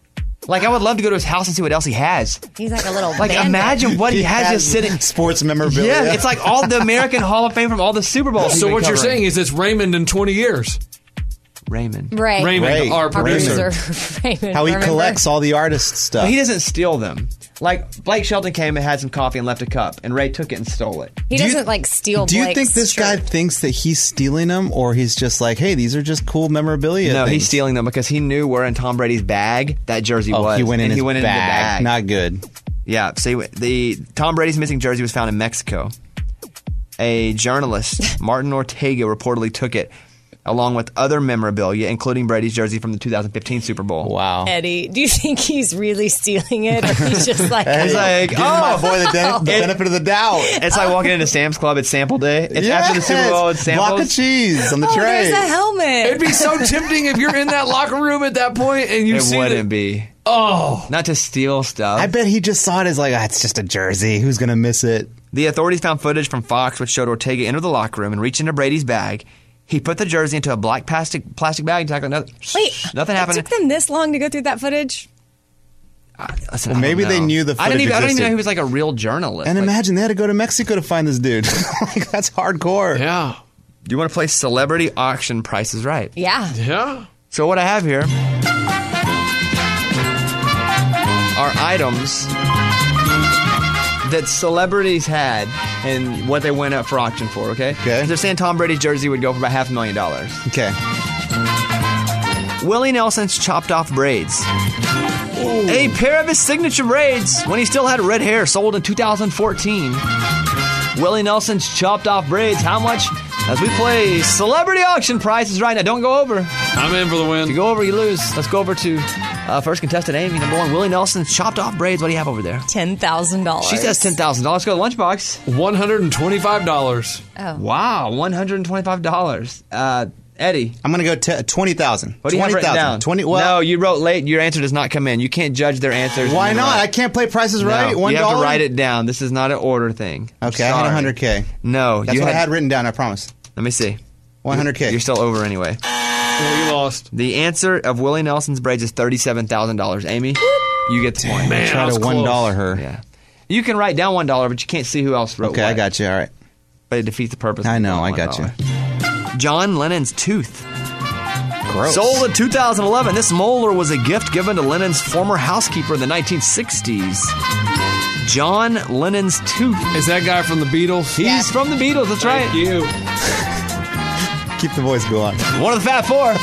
Like, I would love to go to his house and see what else he has. He's like a little Like, bandit. imagine what he has just sitting. Sports memorabilia. Yeah, it's like all the American Hall of Fame from all the Super Bowls. So what you're saying is it's Raymond in 20 years. Raymond. Raymond, our producer. Raymond, How he remember? collects all the artist stuff. But he doesn't steal them. Like, Blake Shelton came and had some coffee and left a cup, and Ray took it and stole it. He doesn't like steal. Do you Blake's think this guy thinks that he's stealing them, or he's just like, hey, these are just cool memorabilia? No, things? he's stealing them because he knew where in Tom Brady's bag that jersey was. He went in and his he went in the bag. bag. Not good. Yeah, see, the Tom Brady's missing jersey was found in Mexico. A journalist, Martin Ortega, reportedly took it along with other memorabilia, including Brady's jersey from the 2015 Super Bowl. Wow. Eddie, do you think he's really stealing it, or he's just like, He's like, Give my boy the benefit of the doubt. It's like walking into Sam's Club at sample day. It's after the Super Bowl. It's samples. Block of cheese on the tray. there's a helmet. It'd be so tempting if you're in that locker room at that point and you It see wouldn't be. Oh. Not to steal stuff. I bet he just saw it as like, it's just a jersey. Who's going to miss it? The authorities found footage from Fox which showed Ortega enter the locker room and reach into Brady's bag. He put the jersey into a black plastic bag. Nothing happened. It took them this long to go through that footage? Listen, Well, maybe they knew the I footage don't even existed. know he was like a real journalist. And Like, imagine they had to go to Mexico to find this dude. Like, that's hardcore. Yeah. do you want to play Celebrity Auction Price is Right? Yeah. Yeah. So what I have here are items that celebrities had and what they went up for auction for, okay? Okay. They're saying Tom Brady's jersey would go for about $500,000. Okay. Willie Nelson's chopped off braids. A pair of his signature braids when he still had red hair, sold in 2014. Willie Nelson's chopped off braids. How much? As we play Celebrity Auction Prices Right now. Don't go over. I'm in for the win. If you go over, you lose. Let's go over to first contestant Amy. Number one, Willie Nelson's chopped off braids. What do you have over there? $10,000. She says $10,000. Let's go to Lunchbox. $125. Oh. Wow, $125. Eddie. I'm going to go 20,000. What do you have written down? 20. No, you wrote late. Your answer does not come in. You can't judge their answers. Why and then not? write. I can't play Prices Right. No, $1. you have to write it down. This is not an order thing. Okay, I had 100K. No, That's what I had written down, I promise. Let me see. 100K. You're still over anyway. Well, you lost. The answer of Willie Nelson's braids is $37,000. Amy, you get the point. Man, Try I to was $1 close. her. Yeah. You can write down $1, but you can't see who else wrote Okay, what. I got you. All right. But it defeats the purpose. I of know, I $1. got you. John Lennon's tooth. Gross. Sold in 2011. This molar was a gift given to Lennon's former housekeeper in the 1960s. John Lennon's tooth. Is that guy from the Beatles? He's from the Beatles, that's right. Thank you. Keep the voice going. One of the Fat Four.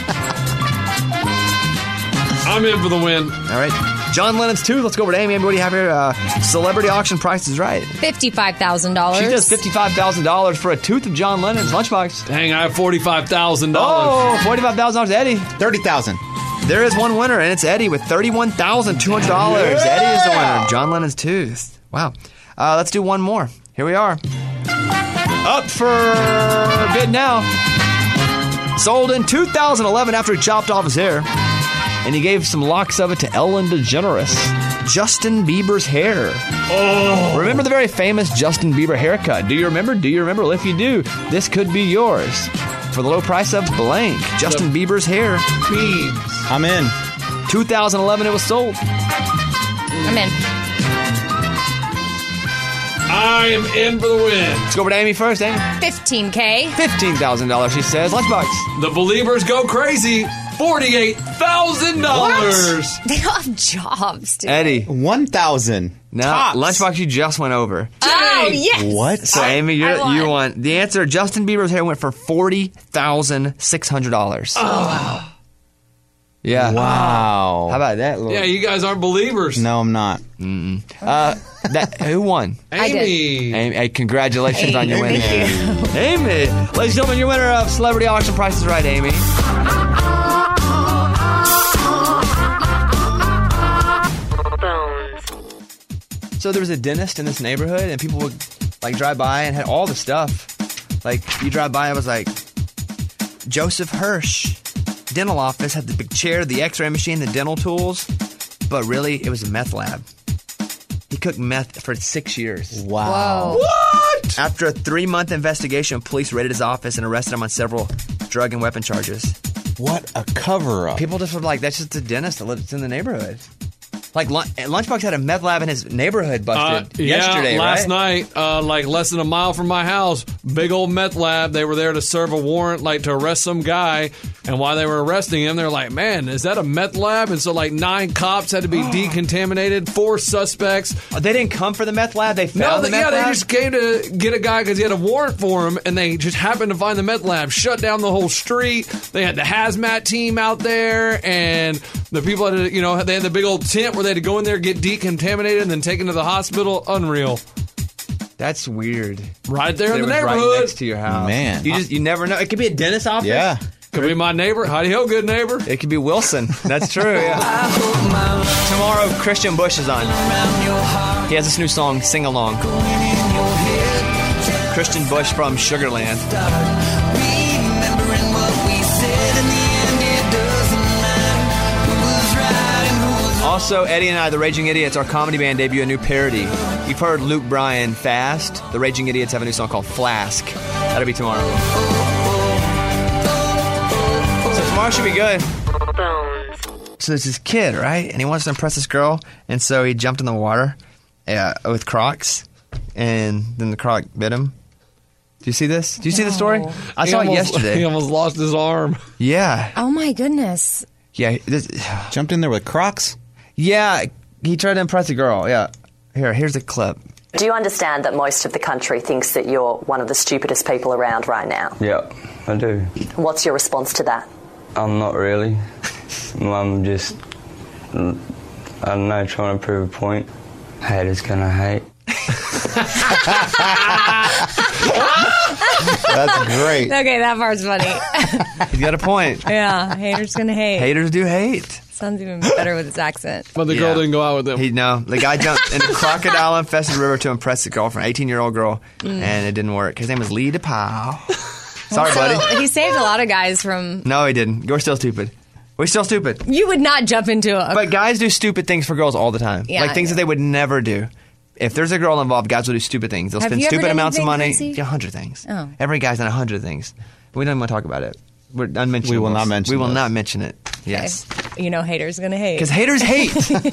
I'm in for the win. All right. John Lennon's tooth. Let's go over to Amy. Amy, what do you have here? Celebrity Auction Price is Right. $55,000. She does $55,000 for a tooth of John Lennon's lunchbox. Dang, I have $45,000. Oh, $45,000 to Eddie. 30,000. There is one winner, and it's Eddie with $31,200. Eddie is the winner. John Lennon's tooth. Wow. Let's do one more. Here we are. Up for bid now. Sold in 2011 after he chopped off his hair. And he gave some locks of it to Ellen DeGeneres. Justin Bieber's hair. Oh. Remember the very famous Justin Bieber haircut? Do you remember? Do you remember? Well, if you do, this could be yours. For the low price of blank. Justin Bieber's hair. Beans. I'm in. 2011 it was sold. I'm in. I'm in for the win. Let's go over to Amy first, Amy. $15K. $15,000, she says. Lunchbox. The Believers go crazy. $48,000. They all have jobs, dude. Eddie. 1,000. No, Tops. Lunchbox, you just went over. Oh, yes. What? So, Amy, I won. you won. The answer, Justin Bieber's hair went for $40,600. Oh, wow. Yeah. Wow. How about that? Yeah, you guys aren't believers. No, I'm not. Who won? Amy. Amy, hey, congratulations on your Amy. winning. Amy. Ladies and gentlemen, your winner of Celebrity Auction Price is Right, Amy. So there was a dentist in this neighborhood, and people would like drive by and had all the stuff. Like you drive by, and it was like Joseph Hirsch dental office had the big chair, the X-ray machine, the dental tools, but really it was a meth lab. He cooked meth for 6 years. Wow. Whoa. What? After a 3-month investigation, police raided his office and arrested him on several drug and weapon charges. What a cover-up. People just were like, that's just a dentist that lives in the neighborhood. Like, Lunchbox had a meth lab in his neighborhood busted yesterday, last right? night, like less than a mile from my house, big old meth lab. They were there to serve a warrant, like to arrest some guy. And while they were arresting him, they're like, man, is that a meth lab? And so, like, 9 cops had to be decontaminated, 4 suspects. They didn't come for the meth lab? They found the meth lab? They just came to get a guy because he had a warrant for him, and they just happened to find the meth lab, shut down the whole street. They had the hazmat team out there, and the people had to, they had the big old tent where they had to go in there, get decontaminated, and then taken to the hospital. Unreal. That's weird. Right there in the neighborhood. Right next to your house. Man. You never know. It could be a dentist's office. Yeah. Could be my neighbor. Howdy-ho, good neighbor. It could be Wilson. That's true, yeah. Tomorrow, Christian Bush is on. He has this new song, Sing Along. Christian Bush from Sugarland. Also, Eddie and I, the Raging Idiots, our comedy band, debut a new parody. You've heard Luke Bryan, Fast. The Raging Idiots have a new song called Flask. That'll be tomorrow. So tomorrow should be good. So there's this kid, right? And he wants to impress this girl. And so he jumped in the water with Crocs. And then the Croc bit him. Do you see this? Do you see the story? I saw it yesterday. He almost lost his arm. Yeah. Oh, my goodness. Yeah. Jumped in there with Crocs? Yeah. He tried to impress a girl. Yeah. Here's a clip. Do you understand that most of the country thinks that you're one of the stupidest people around right now? Yeah, I do. What's your response to that? I'm not really. I'm just, I don't know, trying to prove a point. Haters gonna hate. That's great. Okay, that part's funny. He's got a point. Yeah, haters gonna hate. Haters do hate. Sounds even better with his accent. But the girl didn't go out with him. No, the guy jumped in a crocodile-infested river to impress a girlfriend, 18-year-old girl, and it didn't work. His name was Lee DePauw. Sorry, buddy. He saved a lot of guys from... No, he didn't. We're still stupid. We're still stupid. You would not jump into a... But guys do stupid things for girls all the time. Yeah, like things that they would never do. If there's a girl involved, guys will do stupid things. They'll spend stupid amounts of money. Crazy? 100 things. Oh. Every guy's done 100 things. We don't even want to talk about it. We're unmentionable. We will not mention We will those. not mention it. Yes. You know haters gonna hate. Because haters hate.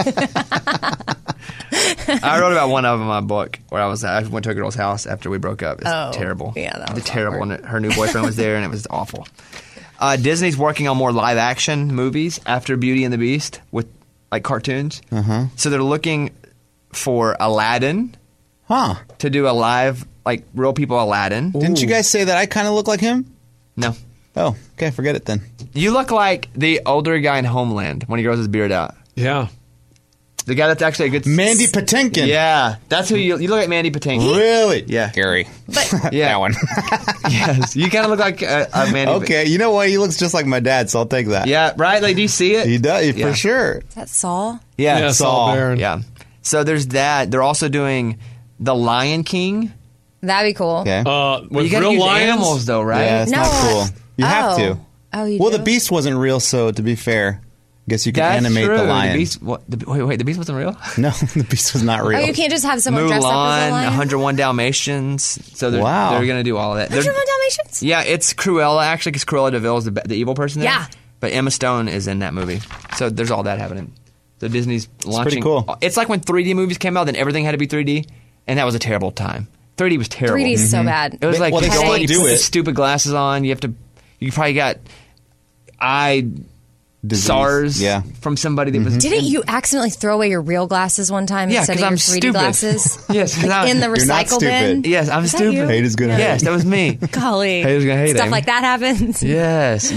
I wrote about one of them in my book where I went to a girl's house after we broke up. It's terrible. Yeah, that was terrible. And her new boyfriend was there, and it was awful. Disney's working on more live-action movies after Beauty and the Beast with like cartoons. So they're looking for Aladdin. To do a live, like real people Aladdin. Didn't you guys say that I kind of look like him? No. Oh, okay, forget it then. You look like the older guy in Homeland when he grows his beard out. Yeah. The guy that's actually a good... Mandy Patinkin. Yeah. That's who you look like Mandy Patinkin. Really? Yeah. Gary. Yeah. That one. Yes. You kind of look like a Mandy Okay, you know what? He looks just like my dad, so I'll take that. Yeah, right? Like, do you see it? He does, Yeah. for sure. Is that Saul? Yeah, Saul Baron. Yeah. So there's that. They're also doing The Lion King. That'd be cool. Okay. But you gotta use animals, though, right? Yeah, it's No, not cool. You have to. Oh, you Well, do? the Beast wasn't real, so to be fair, I guess you can That's animate true. the lion. The Beast, wait, the Beast wasn't real? No, the Beast was not real. Oh, you can't just have someone dressed up as a Mulan, lion? 101 Dalmatians. So they're going to do all of that. 101 Dalmatians? Yeah, it's Cruella, actually, because Cruella DeVille is the evil person there. Yeah. But Emma Stone is in that movie. So there's all that happening. So Disney's launching. pretty cool. It's like when 3D movies came out, then everything had to be 3D, and that was a terrible time. 3D was terrible. 3D is so bad. It was like Well, they you go still in, you do put the it. stupid glasses on. You probably got eye Disease. SARS Yeah. from somebody that was. Didn't you accidentally throw away your real glasses one time Yeah, instead of because your I'm 3D stupid. glasses? Yes, because Like in the You're not recycle bin? stupid. Yes, I'm Is that stupid. you? Haters gonna hate. Yes, that was me. Golly. Haters gonna hate, Stuff Amy. like that happens? Yes.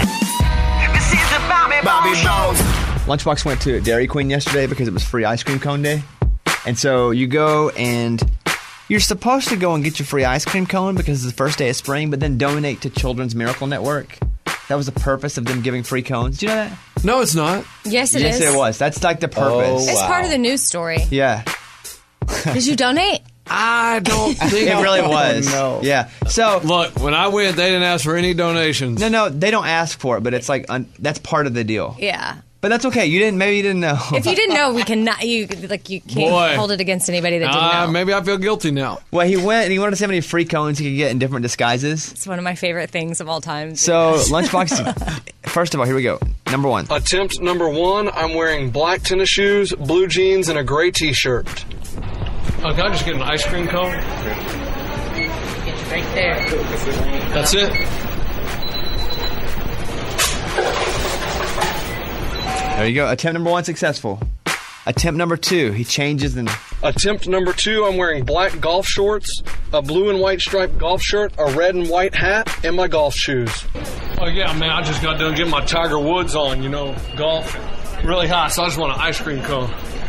Lunchbox went to Dairy Queen yesterday because it was free ice cream cone day. And so you go and you're supposed to go and get your free ice cream cone because it's the first day of spring, but then donate to Children's Miracle Network. That was the purpose of them giving free cones. Do you know that? No, it's not. Yes, it is. Yes, it was. That's like the purpose. It's part of the news story. Yeah. Did you donate? I don't think It really was. no. Yeah. So Look, when I went, they didn't ask for any donations. no, they don't ask for it, but it's like that's part of the deal. Yeah. But that's okay. Maybe you didn't know. If you didn't know, we cannot. You can't hold it against anybody that didn't know. Maybe I feel guilty now. Well, he went and he wanted to see how many free cones he could get in different disguises. It's one of my favorite things of all time. So Lunchbox. First of all, here we go. Number 1. Attempt number 1. I'm wearing black tennis shoes, blue jeans, and a gray T-shirt. Can I just get an ice cream cone? It's right there. That's it. There you go. Attempt number 1 successful. Attempt number 2, he changes and... Attempt number 2, I'm wearing black golf shorts, a blue and white striped golf shirt, a red and white hat, and my golf shoes. Oh, yeah, man, I just got done getting my Tiger Woods on, golf. Really hot, so I just want an ice cream cone.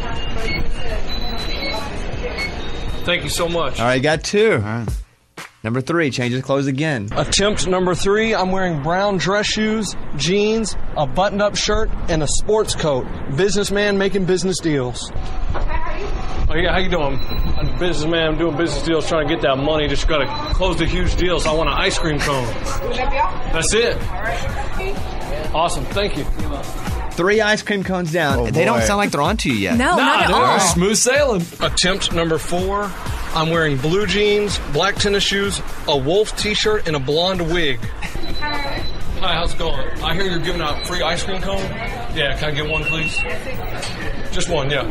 Thank you so much. All right, got 2. All right. Number 3, changes clothes again. Attempt number 3, I'm wearing brown dress shoes, jeans, a buttoned-up shirt, and a sports coat. Businessman making business deals. Oh, yeah, how you doing? I'm a businessman. I'm doing business deals, trying to get that money. Just got to close the huge deal, so I want an ice cream cone. That's it. Awesome. Thank you. 3 ice cream cones down. They don't sound like they're onto you yet. No, not at all. Smooth sailing. Attempt number 4, I'm wearing blue jeans, black tennis shoes, a wolf T-shirt, and a blonde wig. Hi, how's it going? I hear you're giving out free ice cream cone. Yeah, can I get one, please? Just one, yeah.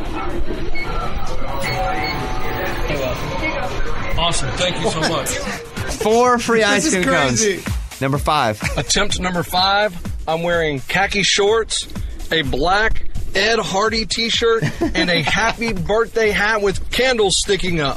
Awesome. Thank you so much. 4 free ice cream cones. Number 5. Attempt number 5, I'm wearing khaki shorts, a black Ed Hardy T-shirt, and a happy birthday hat with candles sticking up.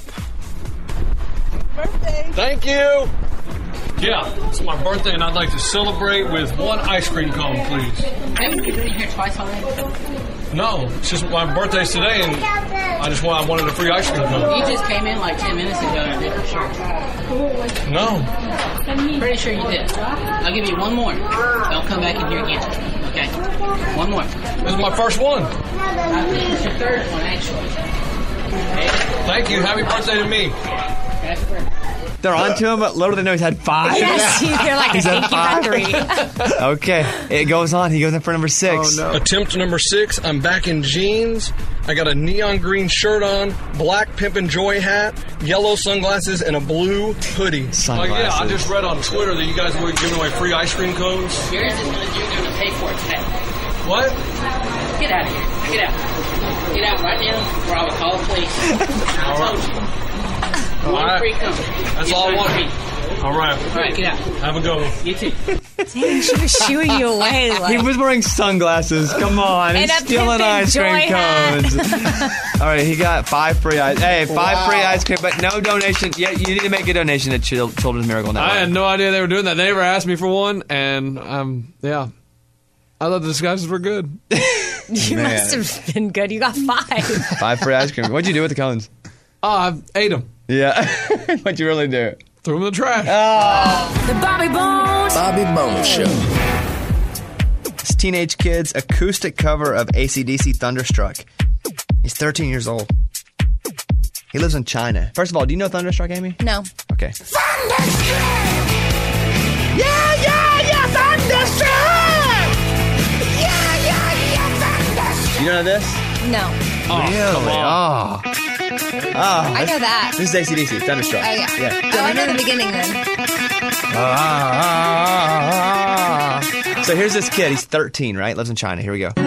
Birthday. Thank you. Yeah, it's my birthday, and I'd like to celebrate with 1 ice cream cone, please. Haven't you been here twice already? No, it's just my birthday's today, and I wanted a free ice cream cone. You just came in like 10 minutes ago in a different shirt. No. Pretty sure you did. I'll give you one more. Don't come back in here again. Okay? One more. This is my first one. It's your third one, actually. Okay? Thank you. Happy birthday to me. Happy birthday. They're on to him, but little did they know he's had 5. Yes, they're like, I think you had 3. Okay, it goes on. He goes in for number 6. Oh, no. Attempt number 6, I'm back in jeans. I got a neon green shirt on, black Pimpin' Joy hat, yellow sunglasses, and a blue hoodie. Oh, yeah, I just read on Twitter that you guys were giving away free ice cream cones. Yours is you're going to pay for it today. What? Get out of here. Get out. Get out right now, or I will call the police. I told you. One free cone. That's all I want. All right. All right, get out. Have a good one. You too. Dang, she was shooing you away. He was wearing sunglasses. Come on. And He's a stealing Pimpin' ice cream Joy cones. All right, he got 5 free ice. Hey, 5 free ice cream, but no donation. Yeah, you need to make a donation to Children's Miracle Network. I had no idea they were doing that. They never asked me for one, and yeah. I thought the disguises were good. You must have been good. You got 5. 5 free ice cream. What'd you do with the cones? I ate them. Yeah. What'd you really do? Threw them in the trash. Oh. The Bobby Bones. Bobby Bones Show. This teenage kid's acoustic cover of AC/DC Thunderstruck. He's 13 years old. He lives in China. First of all, do you know Thunderstruck, Amy? No. Okay. Thunderstruck! Yeah, Thunderstruck! Yeah, Thunderstruck! You know this? No. Oh, really? Oh. I know that. This is AC/DC, Thunderstruck. Oh, yeah. Oh, I know the beginning then. So here's this kid. He's 13, right? Lives in China. Here we go.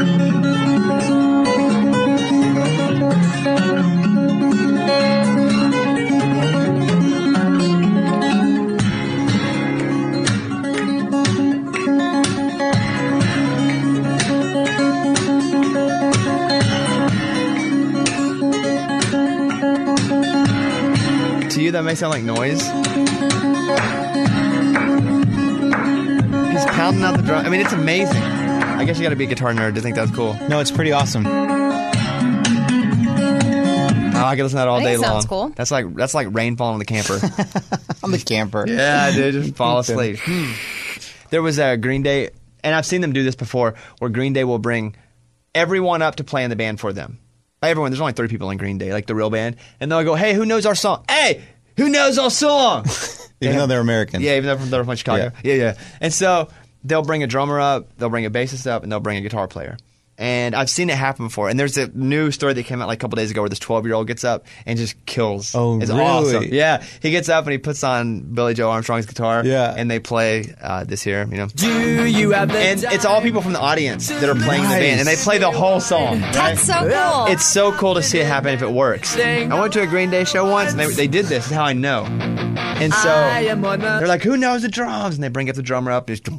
To you, that may sound like noise. He's pounding out the drum. I mean, it's amazing. I guess you got to be a guitar nerd to think that's cool. No, it's pretty awesome. Oh, I can listen to that all I think day it long. sounds cool. That's like rain falling on the camper. I'm the camper. Yeah, dude, just fall asleep. There was a Green Day, and I've seen them do this before, where Green Day will bring everyone up to play in the band for them. Everyone, there's only 3 people in Green Day, like the real band, and they'll go, "Hey, who knows our song? Hey, who knows our song?" Even though they're American. Yeah, even though they're from Chicago. Yeah. And so they'll bring a drummer up, they'll bring a bassist up, and they'll bring a guitar player. And I've seen it happen before. And there's a new story that came out like a couple days ago where this 12-year-old gets up and just kills. Oh, it's really? awesome. Yeah. He gets up and he puts on Billy Joe Armstrong's guitar. Yeah. And they play this here, you know. Do you have the And it's all people from the audience that are playing in the band. And they play the whole song. Right? That's so cool. It's so cool to see it happen if it works. I went to a Green Day show once and they did this. That's how I know. And so they're like, who knows the drums? And they bring up the drummer up and it's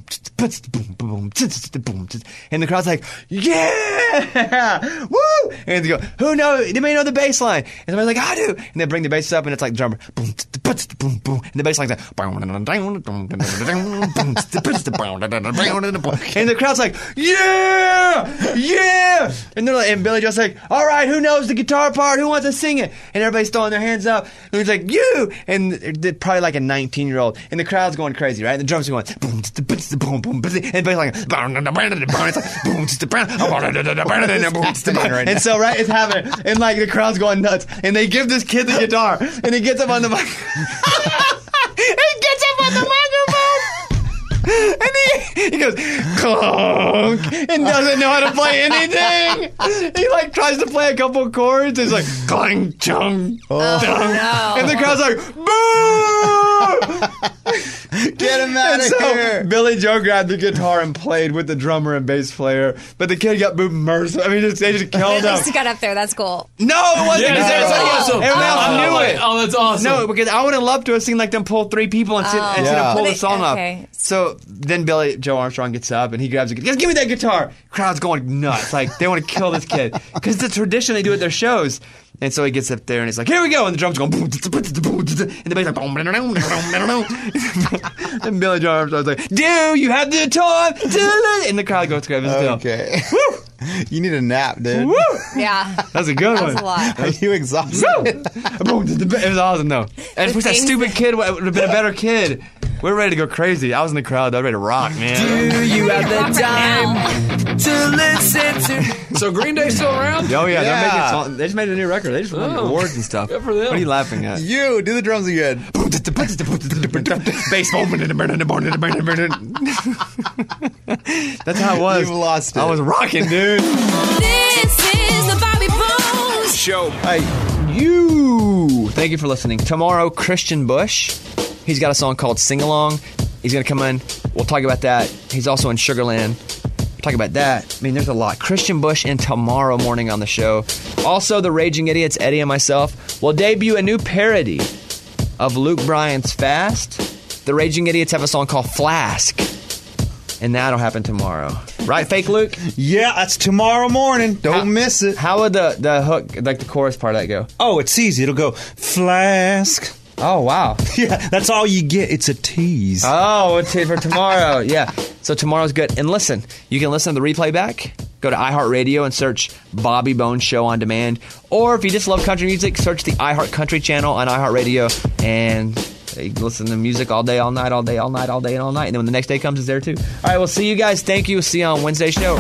and the crowd's like, yeah, woo! And they go, who knows? Anybody know the bass line? And somebody's like, I do. And they bring the bass up and it's like the drummer, boom, boom, boom, and the bass line's like, and the crowd's like, yeah, yeah. And they're like, and Billy Joe's like, all right, who knows the guitar part? Who wants to sing it? And everybody's throwing their hands up. And he's like, you. And they're probably like a 19-year-old. And the crowd's going crazy, right? And the drums are going, boom, boom, boom, boom. And Billy's like, it's like, and so, right, it's happening. And like the crowd's going nuts. And they give this kid the guitar. And he gets up on the mic. He gets up on the microphone. And he goes, clunk, and doesn't know how to play anything. He like tries to play a couple chords. It's like clang, chung, dung. No. And the crowd's like, boo! Get him out of here. Billy Joe grabbed the guitar and played with the drummer and bass player, but the kid got booed mercifully. I mean, they just killed him. He got up there. That's cool. No, it wasn't because everybody else knew it. Oh, that's awesome. No, because I would have loved to have seen like them pull 3 people and pull the song up. So then Billy Joe Armstrong gets up and he grabs the guitar. Give me that guitar. Crowd's going nuts. Like they want to kill this kid because it's a tradition they do at their shows. And so he gets up there and he's like, here we go. And the drums go, boom, and the bass like, boom, and Billy Joe Armstrong's like, do you have the time to live? And the crowd goes crazy still. Okay. You need a nap, dude. Woo! Yeah. That's a good one. That's a lot. Are you exhausted? It was awesome, though. And if that stupid kid would have been a better kid. We were ready to go crazy. I was in the crowd. I was ready to rock, man. Do you have the time to listen to? So Green Day's still around? Oh, yeah. They're making songs. They just made a new record. They just won awards and stuff. Good for them. What are you laughing at? You, do the drums again. Bass. That's how it was. You've lost it. I was rocking, dude. This is the Bobby Bones Show. Hey, thank you for listening. Tomorrow, Christian Bush. He's got a song called Sing Along. He's going to come in. We'll talk about that. He's also in Sugarland. We'll talk about that. I mean, there's a lot. Christian Bush in tomorrow morning on the show. Also, the Raging Idiots, Eddie and myself, will debut a new parody of Luke Bryan's Fast. The Raging Idiots have a song called Flask. And that'll happen tomorrow. Right, Fake Luke? Yeah, that's tomorrow morning. Don't miss it. How would the hook, like the chorus part of that go? Oh, it's easy. It'll go, Flask. Oh, wow. Yeah, that's all you get. It's a tease. Oh, it's for tomorrow. Yeah. So tomorrow's good. And listen, you can listen to the replay back. Go to iHeartRadio and search Bobby Bones Show on Demand. Or if you just love country music, search the iHeart Country channel on iHeartRadio and listen to music all day, all night, all day, all night, all day, and all night. And then when the next day comes, it's there too. All right, we'll see you guys. Thank you. See you on Wednesday's show.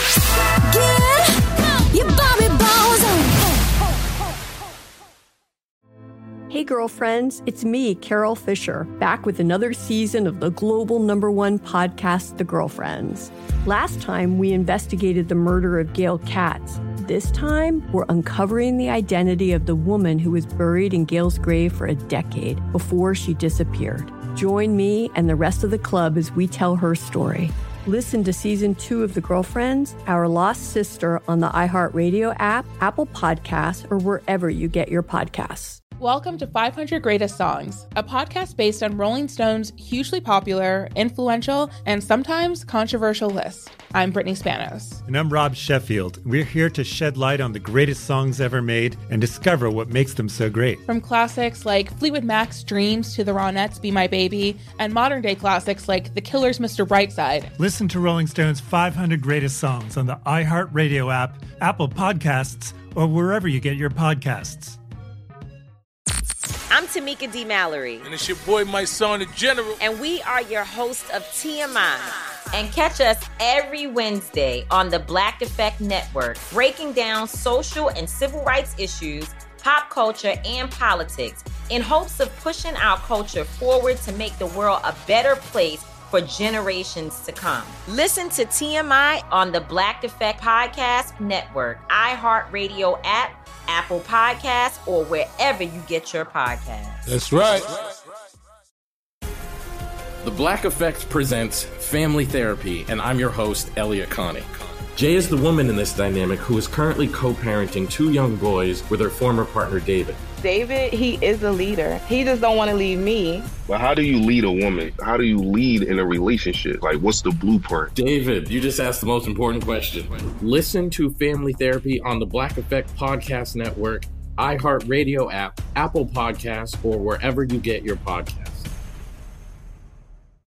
Hey girlfriends, it's me, Carol Fisher, back with another season of the global #1 podcast, The Girlfriends. Last time, we investigated the murder of Gail Katz. This time, we're uncovering the identity of the woman who was buried in Gail's grave for a decade before she disappeared. Join me and the rest of the club as we tell her story. Listen to Season 2 of The Girlfriends, Our Lost Sister on the iHeartRadio app, Apple Podcasts, or wherever you get your podcasts. Welcome to 500 Greatest Songs, a podcast based on Rolling Stone's hugely popular, influential, and sometimes controversial list. I'm Brittany Spanos. And I'm Rob Sheffield. We're here to shed light on the greatest songs ever made and discover what makes them so great. From classics like Fleetwood Mac's Dreams to the Ronettes' Be My Baby, and modern-day classics like The Killer's Mr. Brightside. Listen to Rolling Stone's 500 Greatest Songs on the iHeartRadio app, Apple Podcasts, or wherever you get your podcasts. I'm Tamika D. Mallory. And it's your boy, my son, the General. And we are your hosts of TMI. And catch us every Wednesday on the Black Effect Network, breaking down social and civil rights issues, pop culture, and politics in hopes of pushing our culture forward to make the world a better place for generations to come. Listen to TMI on the Black Effect Podcast Network, iHeartRadio app, Apple Podcasts, or wherever you get your podcasts. That's right. The Black Effect presents Family Therapy, and I'm your host, Elliot Connie. Jay is the woman in this dynamic who is currently co-parenting 2 young boys with her former partner, David. David, he is a leader. He just don't want to leave me. But how do you lead a woman? How do you lead in a relationship? Like, what's the blueprint? David, you just asked the most important question. Listen to Family Therapy on the Black Effect Podcast Network, iHeartRadio app, Apple Podcasts, or wherever you get your podcasts.